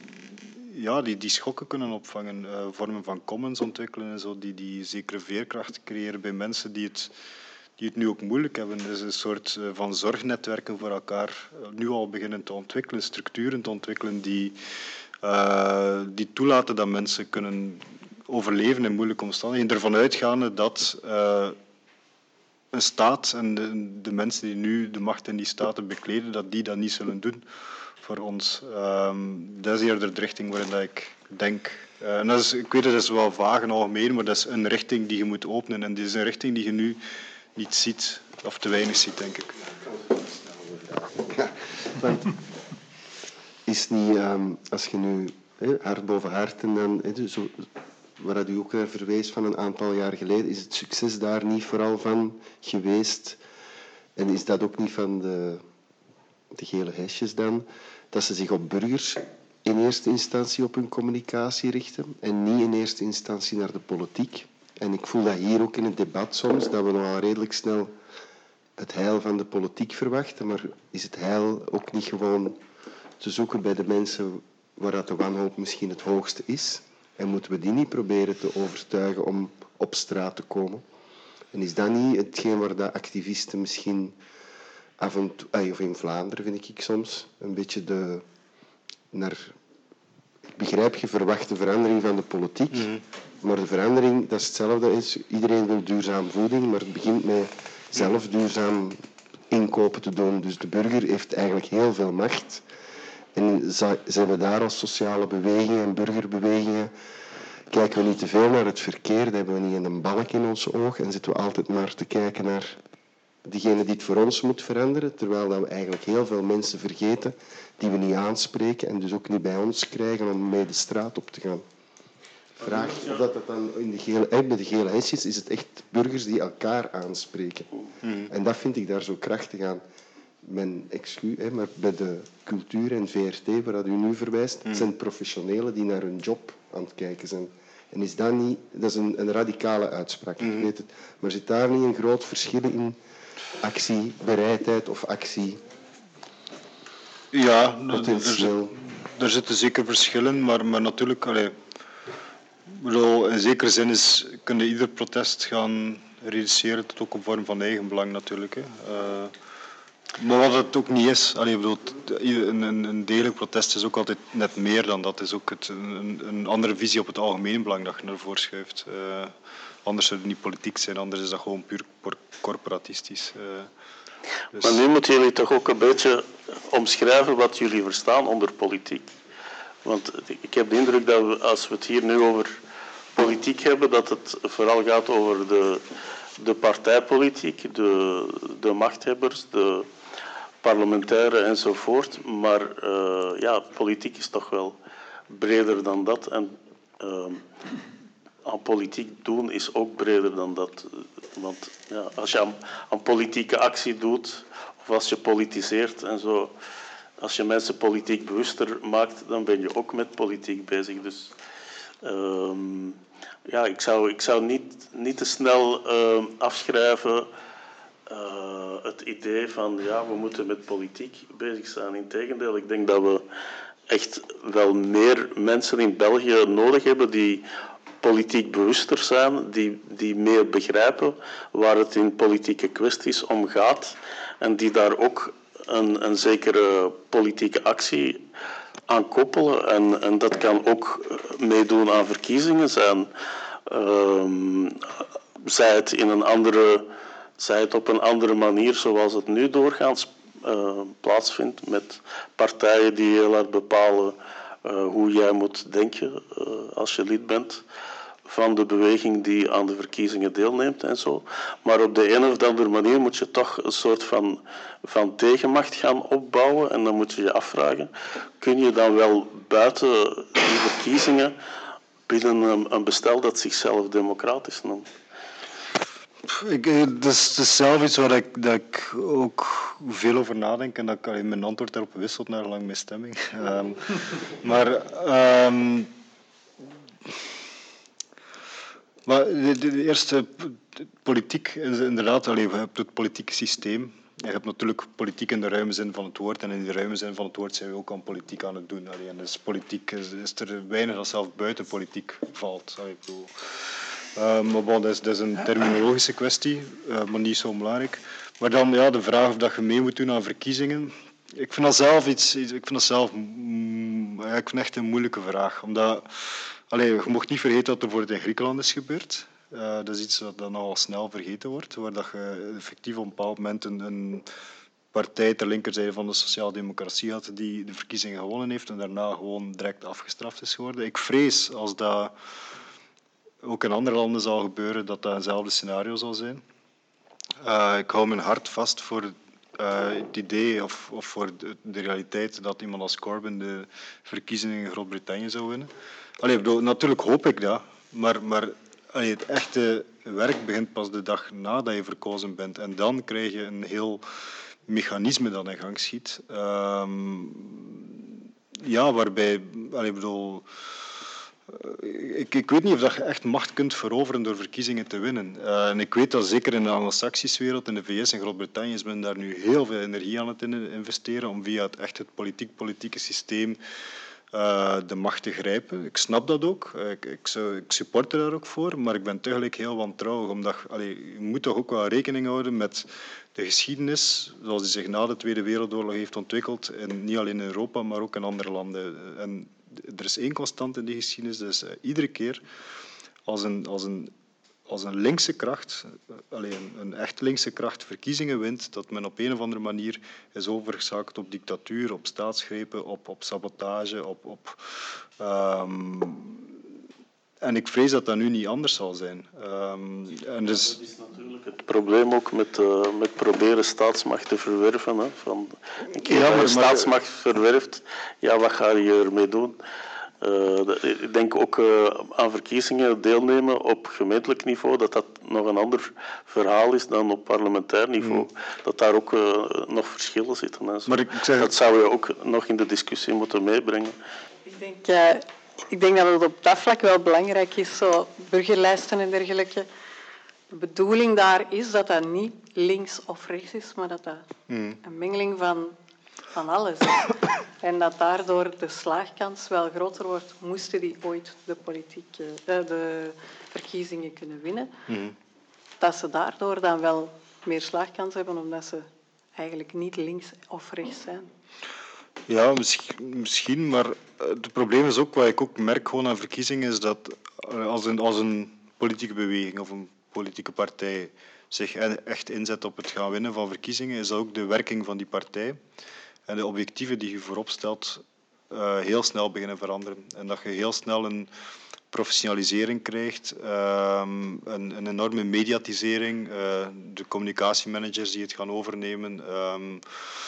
Ja, die, die schokken kunnen opvangen, uh, vormen van commons ontwikkelen en zo, die, die zekere veerkracht creëren bij mensen die het, die het nu ook moeilijk hebben. Dus een soort uh, van zorgnetwerken voor elkaar uh, nu al beginnen te ontwikkelen, structuren te ontwikkelen die, uh, die toelaten dat mensen kunnen overleven in moeilijke omstandigheden. Ervan uitgaande dat uh, een staat en de, de mensen die nu de macht in die staten bekleden, dat die dat niet zullen doen. Voor ons. Um, dat is eerder de richting waarin dat ik denk. Uh, en dat is, ik weet dat is wel vaag en algemeen, maar dat is een richting die je moet openen. En dit is een richting die je nu niet ziet, of te weinig ziet, denk ik. Ja, want is niet, um, als je nu he, hart boven hart en dan, he, zo, waar u ook naar verwees van een aantal jaar geleden, is het succes daar niet vooral van geweest? En is dat ook niet van de, de gele hesjes dan? Dat ze zich op burgers in eerste instantie op hun communicatie richten en niet in eerste instantie naar de politiek. En ik voel dat hier ook in het debat soms, dat we nogal redelijk snel het heil van de politiek verwachten, maar is het heil ook niet gewoon te zoeken bij de mensen waar de wanhoop misschien het hoogste is? En moeten we die niet proberen te overtuigen om op straat te komen? En is dat niet hetgeen waar de activisten misschien... Af en toe, of in Vlaanderen vind ik soms een beetje de... Naar, ik begrijp, je verwacht de verandering van de politiek, mm-hmm. maar de verandering, dat is hetzelfde. Is, iedereen wil duurzaam voeding, maar het begint met zelf duurzaam inkopen te doen. Dus de burger heeft eigenlijk heel veel macht. En zijn we daar als sociale bewegingen en burgerbewegingen, kijken we niet te veel naar het verkeer, dat hebben we niet in een balk in ons oog en zitten we altijd maar te kijken naar diegene die het voor ons moet veranderen, terwijl dat we eigenlijk heel veel mensen vergeten die we niet aanspreken en dus ook niet bij ons krijgen om mee de straat op te gaan. Vraag of dat, dat dan in de gele, eh, bij de gele hesjes is het echt burgers die elkaar aanspreken. Mm. En dat vind ik daar zo krachtig aan. Mijn excuus, hè, maar bij de cultuur en V R T, waar dat u nu verwijst, mm. zijn professionelen die naar hun job aan het kijken zijn. En is dat niet... Dat is een, een radicale uitspraak, mm. ik weet het. Maar zit daar niet een groot verschil in actiebereidheid of actie? Ja, er, er zitten zeker verschillen, maar, maar natuurlijk... Allee, bedoel, in zekere zin is, kun je ieder protest gaan reduceren tot ook een vorm van eigenbelang natuurlijk. Hè. Uh, maar wat het ook niet is, allee, bedoel, een, een, een degelijk protest is ook altijd net meer dan dat. Het is ook het, een, een andere visie op het algemeen belang dat je naar voren schuift. Uh, anders zou het niet politiek zijn, anders is dat gewoon puur corporatistisch. Uh, dus... Maar nu moeten jullie toch ook een beetje omschrijven wat jullie verstaan onder politiek. Want ik heb de indruk dat we, als we het hier nu over politiek hebben, dat het vooral gaat over de, de partijpolitiek, de, de machthebbers, de parlementaire enzovoort. Maar uh, ja, politiek is toch wel breder dan dat. En uh, aan politiek doen is ook breder dan dat. Want ja, als je aan, aan politieke actie doet, of als je politiseert en zo, als je mensen politiek bewuster maakt, dan ben je ook met politiek bezig. Dus uh, ja, ik zou, ik zou niet, niet te snel uh, afschrijven uh, het idee van ja, we moeten met politiek bezig zijn. Integendeel, ik denk dat we echt wel meer mensen in België nodig hebben die politiek bewuster zijn, die, die meer begrijpen waar het in politieke kwesties om gaat en die daar ook een, een zekere politieke actie aan koppelen. En, en dat kan ook meedoen aan verkiezingen zijn. Um, zij het in een andere, zij het op een andere manier zoals het nu doorgaans uh, plaatsvindt met partijen die heel hard bepalen uh, hoe jij moet denken uh, als je lid bent van de beweging die aan de verkiezingen deelneemt en zo. Maar op de een of andere manier moet je toch een soort van, van tegenmacht gaan opbouwen. En dan moet je je afvragen, kun je dan wel buiten die verkiezingen binnen een, een bestel dat zichzelf democratisch noemt? Ik, dat, is, dat is zelf iets waar ik, dat ik ook veel over nadenk en dat ik mijn antwoord daarop wisselt naar lang mijn stemming. Um, maar... Um, Maar de, de, de eerste politiek is inderdaad, allee, je hebt het politieke systeem. Je hebt natuurlijk politiek in de ruime zin van het woord en in de ruime zin van het woord zijn we ook aan politiek aan het doen. Allee, en dus politiek is, is er weinig dat zelf buiten politiek valt. Allee, ik bedoel, uh, maar bon, dat is, dat is een terminologische kwestie, uh, maar niet zo belangrijk. Maar dan ja, de vraag of dat je mee moet doen aan verkiezingen. Ik vind dat zelf iets, ik vind dat zelf, mm, ja, ik vind echt een moeilijke vraag, omdat. Allee, je mag niet vergeten wat er voor in Griekenland is gebeurd. Uh, dat is iets wat dan al snel vergeten wordt, waar dat je effectief op een bepaald moment een, een partij ter linkerzijde van de sociaaldemocratie had die de verkiezingen gewonnen heeft en daarna gewoon direct afgestraft is geworden. Ik vrees, als dat ook in andere landen zal gebeuren, dat dat eenzelfde scenario zal zijn. Uh, ik hou mijn hart vast voor uh, het idee of, of voor de, de realiteit dat iemand als Corbyn de verkiezingen in Groot-Brittannië zou winnen. Allee, bedoel, natuurlijk hoop ik dat, maar, maar allee, het echte werk begint pas de dag nadat je verkozen bent. En dan krijg je een heel mechanisme dat in gang schiet. Um, ja, waarbij... Allee, bedoel, ik, ik weet niet of dat je echt macht kunt veroveren door verkiezingen te winnen. Uh, en ik weet dat zeker in de Anglo-Saxische wereld, in de V S en Groot-Brittannië, is men daar nu heel veel energie aan het investeren om via het echt het politiek-politieke systeem Uh, de macht te grijpen. Ik snap dat ook. Ik, ik, zou, ik supporter daar ook voor, maar ik ben tegelijk heel wantrouwig, omdat allee, je moet toch ook wel rekening houden met de geschiedenis, zoals die zich na de Tweede Wereldoorlog heeft ontwikkeld, en niet alleen in Europa, maar ook in andere landen. En er is één constant in die geschiedenis, dus uh, iedere keer als een, als een als een linkse kracht, alleen een echt linkse kracht, verkiezingen wint, dat men op een of andere manier is overgezakt op dictatuur, op staatsgrepen, op, op sabotage, op... op um, en ik vrees dat dat nu niet anders zal zijn. Um, en dus... Dat is natuurlijk het probleem ook met, uh, met proberen staatsmacht te verwerven. Hè. Van, een keer ja, dat je staatsmacht verwerft, ja, wat ga je ermee doen? Uh, ik denk ook uh, aan verkiezingen deelnemen op gemeentelijk niveau, dat dat nog een ander verhaal is dan op parlementair niveau. Mm. Dat daar ook uh, nog verschillen zitten. En zo. Maar ik zeg... Dat zou je ook nog in de discussie moeten meebrengen. Ik denk, uh, ik denk dat het op dat vlak wel belangrijk is, zo burgerlijsten en dergelijke. De bedoeling daar is dat dat niet links of rechts is, maar dat dat mm. een mengeling van... van alles. En dat daardoor de slaagkans wel groter wordt, moesten die ooit de, politiek, de verkiezingen kunnen winnen. Mm. Dat ze daardoor dan wel meer slaagkans hebben, omdat ze eigenlijk niet links of rechts zijn. Ja, misschien, misschien maar het probleem is ook, wat ik ook merk gewoon aan verkiezingen, is dat als een, als een politieke beweging of een politieke partij zich echt inzet op het gaan winnen van verkiezingen, is dat ook de werking van die partij. En de objectieven die je voorop stelt, uh, heel snel beginnen veranderen. En dat je heel snel een professionalisering krijgt, uh, een, een enorme mediatisering, uh, de communicatiemanagers die het gaan overnemen. Um,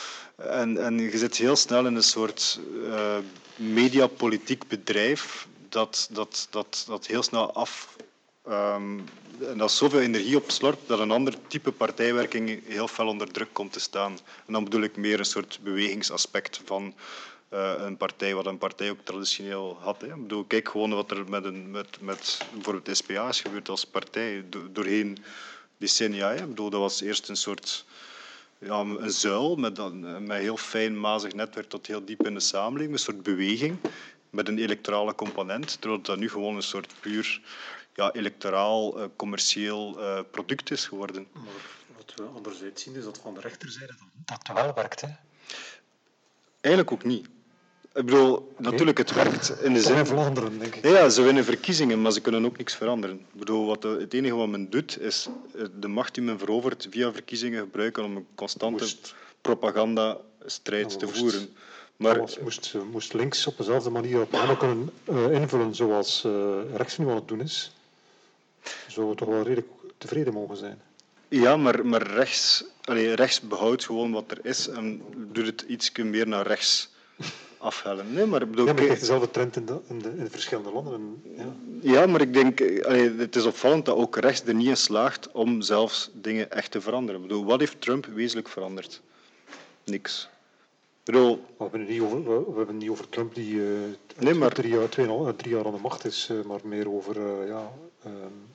en, en je zit heel snel in een soort uh, mediapolitiek bedrijf dat, dat, dat, dat heel snel af... Um, en dat zoveel energie opslorpt dat een ander type partijwerking heel fel onder druk komt te staan. En dan bedoel ik meer een soort bewegingsaspect van uh, een partij, wat een partij ook traditioneel had. Hè. Ik bedoel, kijk gewoon wat er met, een, met, met bijvoorbeeld de S P A is gebeurd als partij do, doorheen decennia. Hè. Ik bedoel, dat was eerst een soort ja, een zuil met een met heel fijn mazig netwerk tot heel diep in de samenleving, een soort beweging met een electorale component, terwijl dat nu gewoon een soort puur ja, electoraal, uh, commercieel uh, product is geworden. Maar wat we anderzijds zien is dat van de rechterzijde dat, dat wel werkt. Hè? Eigenlijk ook niet. Ik bedoel, natuurlijk, het werkt in de zin... in Vlaanderen, denk ik. Ja, ze winnen verkiezingen, maar ze kunnen ook niks veranderen. Ik bedoel, wat de, het enige wat men doet, is de macht die men verovert via verkiezingen gebruiken om een constante moest... propagandastrijd ja, te moest... voeren. Maar moest, moest links op dezelfde manier op programma kunnen uh, invullen zoals uh, rechts nu aan het doen is, zouden we toch wel redelijk tevreden mogen zijn. Ja, maar, maar rechts, allee, rechts behoudt gewoon wat er is en doet het iets meer naar rechts afhellen. Nee, maar, bedoel, ja, maar je krijgt dezelfde trend in de, in de, in de verschillende landen. En, ja. ja, maar ik denk, allee, het is opvallend dat ook rechts er niet in slaagt om zelfs dingen echt te veranderen. Ik bedoel, wat heeft Trump wezenlijk veranderd? Niks. Bedoel, we, hebben niet over, we hebben het niet over Trump die uh, nee, maar... drie, jaar, twee, drie jaar aan de macht is, uh, maar meer over uh, ja, uh,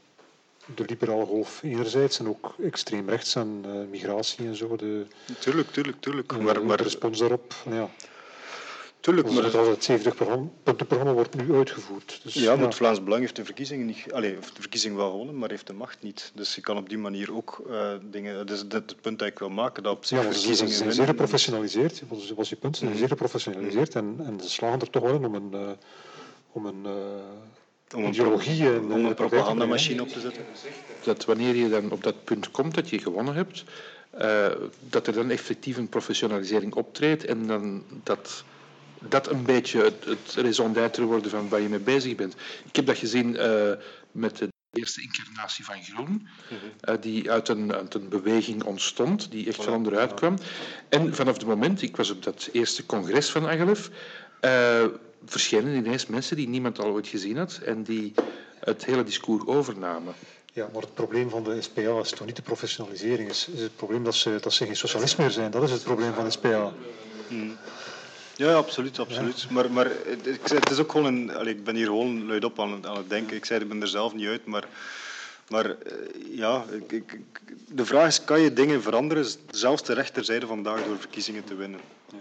de liberale golf enerzijds en ook extreem rechts en uh, migratie en zo. De, tuurlijk, tuurlijk, tuurlijk. Uh, maar, maar... de respons daarop, ja. Tuurlijk, maar het, het zeventig-puntenprogramma wordt nu uitgevoerd. Dus, ja, maar ja. Het Vlaams Belang heeft de verkiezingen niet... Allez, de verkiezing wel gewonnen, maar heeft de macht niet. Dus je kan op die manier ook uh, dingen... Dat is het punt dat ik wil maken, dat op zich ja, verkiezingen... Ze zijn zeer geprofessionaliseerd, dat was je punt. Ze zijn zeer geprofessionaliseerd en, en ze slagen er toch wel in om een... Uh, om een uh, om een ideologie en om een propagandamachine op te zetten. Dat wanneer je dan op dat punt komt dat je gewonnen hebt, uh, dat er dan effectief een professionalisering optreedt en dan dat... dat een beetje het, het raison d'être worden van waar je mee bezig bent. Ik heb dat gezien uh, met de eerste incarnatie van Groen, mm-hmm. uh, die uit een, uit een beweging ontstond, die echt van onderuit kwam. En vanaf het moment, ik was op dat eerste congres van Agalef, uh, verschenen ineens mensen die niemand al ooit gezien had en die het hele discours overnamen. Ja, maar het probleem van de S P A is toch niet de professionalisering. Het is het probleem dat ze, dat ze geen socialist meer zijn. Dat is het probleem van de S P A. Mm. Ja, absoluut, absoluut. Ja. Maar, maar het, het is ook gewoon een... Allez, ik ben hier gewoon luidop aan, aan het denken. Ik zei, ik ben er zelf niet uit, maar... Maar ja, ik, ik, de vraag is, kan je dingen veranderen, zelfs de rechterzijde vandaag, door verkiezingen te winnen? Ja.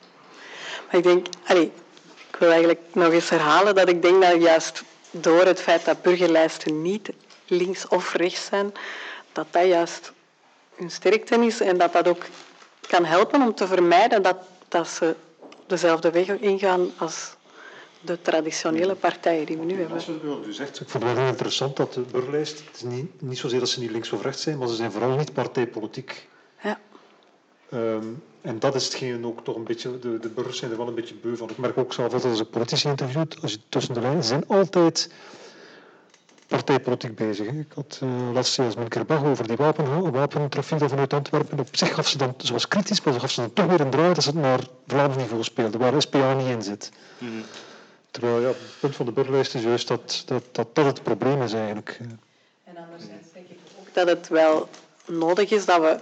Maar ik denk... Allez, ik wil eigenlijk nog eens herhalen dat ik denk dat juist door het feit dat burgerlijsten niet links of rechts zijn, dat dat juist hun sterkte is en dat dat ook kan helpen om te vermijden dat, dat ze dezelfde weg ingaan als de traditionele partijen die we nu hebben. U zegt, ik vond het wel heel interessant dat de burgerlijst, het is niet, niet zozeer dat ze niet links of rechts zijn, maar ze zijn vooral niet partijpolitiek. Ja. Um, en dat is hetgeen ook toch een beetje, de, de burgers zijn er wel een beetje beu van. Ik merk ook zelf altijd als ik politici interviewt, als je tussen de lijnen, ze zijn altijd partijpolitiek bezig. Hè. Ik had uh, laatst eens met Kerbach over die wapen, wapentrafiek vanuit Antwerpen. Op zich gaf ze dan, ze was kritisch, maar ze gaf ze dan toch weer een draai dat ze het naar Vlaams niveau speelde, waar de S P A niet in zit. Mm-hmm. Terwijl ja, het punt van de burgerlijst is juist dat dat, dat dat het probleem is eigenlijk. En anderzijds denk ik ook dat het wel nodig is dat we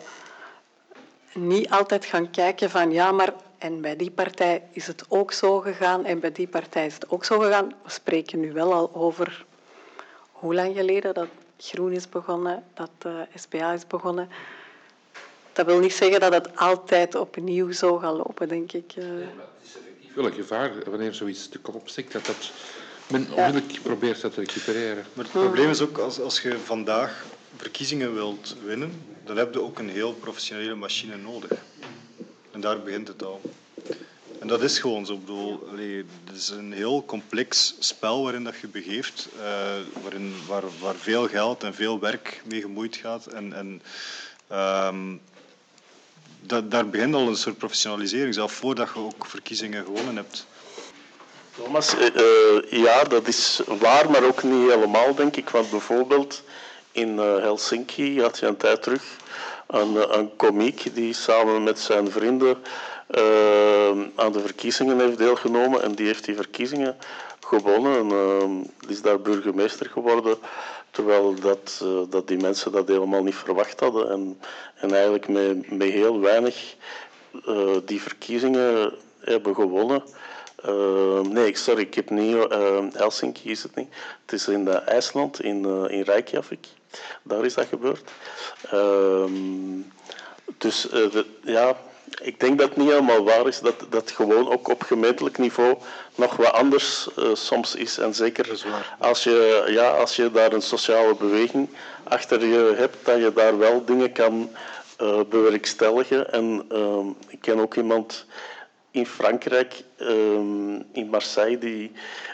niet altijd gaan kijken van ja, maar en bij die partij is het ook zo gegaan en bij die partij is het ook zo gegaan. We spreken nu wel al over hoe lang geleden dat Groen is begonnen, dat de S P A is begonnen. Dat wil niet zeggen dat het altijd opnieuw zo gaat lopen, denk ik. Ja, maar het is effectief wel een gevaar wanneer zoiets de kop opsteekt, dat dat men onmiddellijk ja. probeert dat te recupereren. Maar het probleem is ook, als, als je vandaag verkiezingen wilt winnen, dan heb je ook een heel professionele machine nodig. En daar begint het al. En dat is gewoon zo. Ik bedoel, allee, het is een heel complex spel waarin dat je begeeft, uh, waarin, waar, waar veel geld en veel werk mee gemoeid gaat. En, en um, da, daar begint al een soort professionalisering, zelfs voordat je ook verkiezingen gewonnen hebt. Thomas, uh, ja, dat is waar, maar ook niet helemaal, denk ik. Want bijvoorbeeld in uh, Helsinki had je een tijd terug een, een komiek die samen met zijn vrienden uh, aan de verkiezingen heeft deelgenomen. En die heeft die verkiezingen gewonnen. En, uh, die is daar burgemeester geworden. Terwijl dat, uh, dat die mensen dat helemaal niet verwacht hadden. En, en eigenlijk met, met heel weinig uh, die verkiezingen hebben gewonnen. Uh, nee, sorry, ik heb niet... Uh, Helsinki is het niet. Het is in uh, IJsland, in, uh, in Reykjavik. Daar is dat gebeurd. Uh, dus uh, de, ja, ik denk dat het niet helemaal waar is. Dat dat gewoon ook op gemeentelijk niveau nog wat anders uh, soms is. En zeker als je, ja, als je daar een sociale beweging achter je hebt, dat je daar wel dingen kan uh, bewerkstelligen. En uh, ik ken ook iemand in Frankrijk, um, in Marseille, die,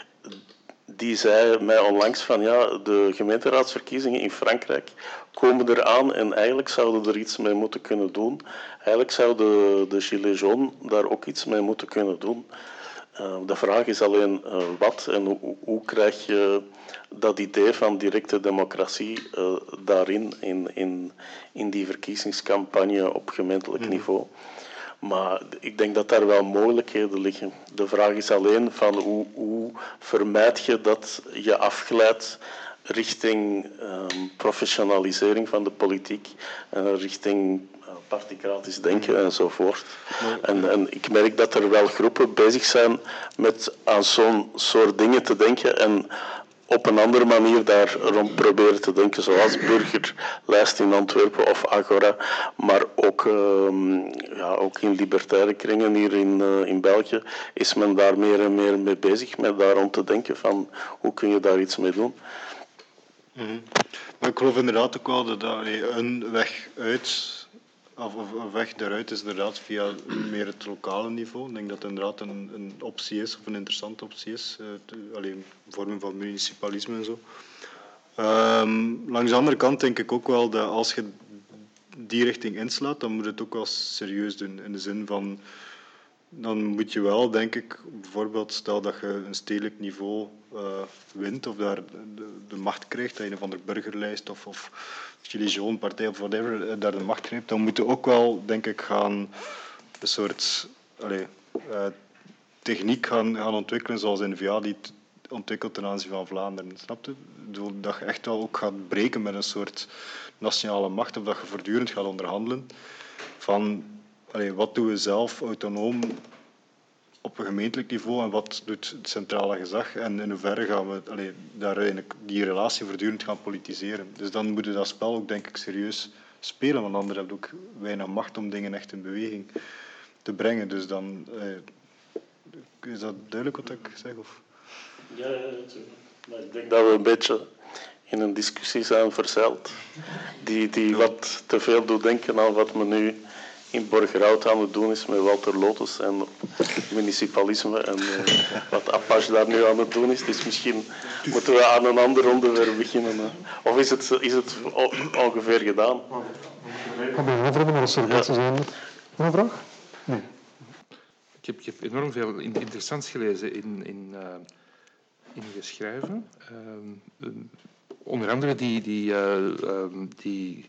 die zei mij onlangs van ja, de gemeenteraadsverkiezingen in Frankrijk komen eraan en eigenlijk zouden we er iets mee moeten kunnen doen. Eigenlijk zouden de, de Gilets jaunes daar ook iets mee moeten kunnen doen. Uh, de vraag is alleen uh, wat en hoe, hoe krijg je dat idee van directe democratie uh, daarin, in, in, in die verkiezingscampagne op gemeentelijk mm. niveau. Maar ik denk dat daar wel mogelijkheden liggen. De vraag is alleen van hoe, hoe vermijd je dat je afglijdt richting um, professionalisering van de politiek en richting uh, particratisch denken enzovoort. En, en ik merk dat er wel groepen bezig zijn met aan zo'n soort dingen te denken en op een andere manier daar rond proberen te denken, zoals Burgerlijst in Antwerpen of Agora, maar ook, um, ja, ook in libertaire kringen hier in, uh, in België is men daar meer en meer mee bezig, met daar rond te denken van hoe kun je daar iets mee doen. Mm-hmm. Maar ik geloof inderdaad ook wel dat allee, een weg uit, of, of een weg daaruit is inderdaad via meer het lokale niveau. Ik denk dat het inderdaad een, een optie is, of een interessante optie is, uh, te, allee, vormen van municipalisme en zo. Um, langs de andere kant denk ik ook wel dat als je die richting inslaat, dan moet je het ook wel serieus doen. In de zin van, dan moet je wel, denk ik, bijvoorbeeld stel dat je een stedelijk niveau uh, wint of daar de, de macht krijgt, dat je een van de burgerlijst of, of Gilets jaunes partij of whatever, daar de macht grijpt, dan moet je ook wel, denk ik, gaan een soort allez, uh, techniek gaan, gaan ontwikkelen, zoals N V A die t- ontwikkelt ten aanzien van Vlaanderen. Snap je? Dat je echt wel ook gaat breken met een soort nationale macht, of dat je voortdurend gaat onderhandelen van allee, wat doen we zelf autonoom op een gemeentelijk niveau en wat doet het centrale gezag en in hoeverre gaan we allee, daar eigenlijk die relatie voortdurend gaan politiseren. Dus dan moet je dat spel ook, denk ik, serieus spelen, want anders heb je ook weinig macht om dingen echt in beweging te brengen. Dus dan eh, is dat duidelijk wat ik zeg? Of? Ja, ja, natuurlijk. Maar ik denk dat we een beetje in een discussie zijn verzeild die, die wat te veel doet denken aan wat men nu in Borgerhout aan het doen is met Walter Lotus en municipalisme en uh, wat Apache daar nu aan het doen is. Dus misschien moeten we aan een ander onderwerp beginnen. Uh. Of is het, is het ongeveer gedaan? Ik ga mij aanvragen, maar als er mensen zijn. Nog een vraag? Nee. Ik heb, ik heb enorm veel interessants gelezen in, in, uh, in je schrijven. Uh, onder andere die, die, uh, uh, die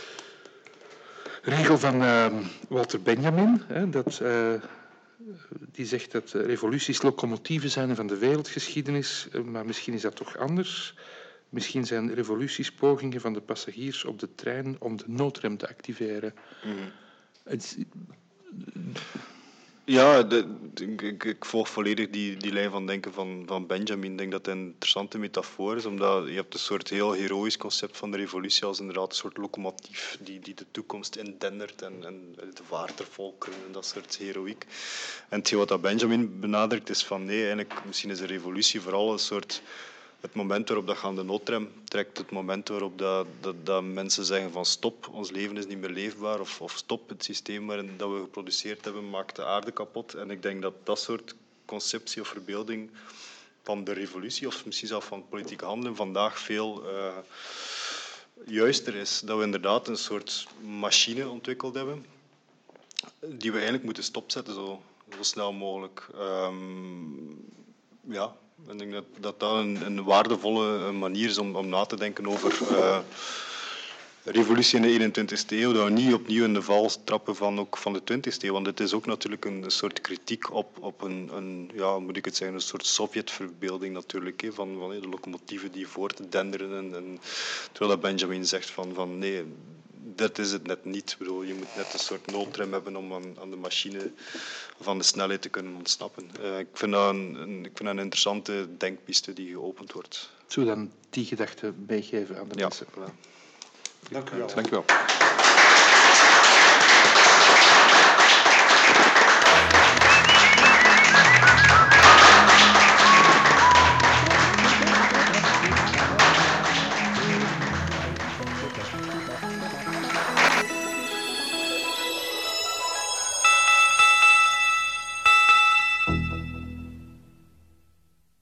regel van uh, Walter Benjamin, hè, dat, uh, die zegt dat revoluties locomotieven zijn van de wereldgeschiedenis, maar misschien is dat toch anders. Misschien zijn revoluties pogingen van de passagiers op de trein om de noodrem te activeren. Mm. Het, Ja, de, de, ik, ik volg volledig die, die lijn van denken van, van Benjamin. Ik denk dat het een interessante metafoor is, omdat je hebt een soort heel heroïsch concept van de revolutie als inderdaad een soort locomotief die, die de toekomst indendert en, en de watervolkeren en dat soort heroïek. En hetgeen wat dat Benjamin benadrukt is van nee, eigenlijk misschien is een revolutie vooral een soort het moment waarop dat je aan de noodrem trekt, het moment waarop dat, dat, dat mensen zeggen van stop, ons leven is niet meer leefbaar, of, of stop, het systeem waarin dat we geproduceerd hebben maakt de aarde kapot. En ik denk dat dat soort conceptie of verbeelding van de revolutie, of misschien zelfs van politiek handelen, vandaag veel uh, juister is. Dat we inderdaad een soort machine ontwikkeld hebben, die we eigenlijk moeten stopzetten zo, zo snel mogelijk. Um, ja, ik denk dat dat, dat een, een waardevolle manier is om, om na te denken over uh, revolutie in de eenentwintigste eeuw. Dat we niet opnieuw in de val trappen van, ook van de twintigste eeuw. Want het is ook natuurlijk een soort kritiek op, op een, een, ja, moet ik het zeggen, een soort Sovjetverbeelding natuurlijk. Hè, van, van de locomotieven die voortdenderen. En, en, terwijl dat Benjamin zegt van, van nee, dat is het net niet. Ik bedoel, je moet net een soort noodrem hebben om aan, aan de machine van de snelheid te kunnen ontsnappen. Uh, ik, vind dat een, een, ik vind dat een interessante denkpiste die geopend wordt. Zullen we dan die gedachte meegeven aan de ja. mensen? Dank u wel. Dank u wel.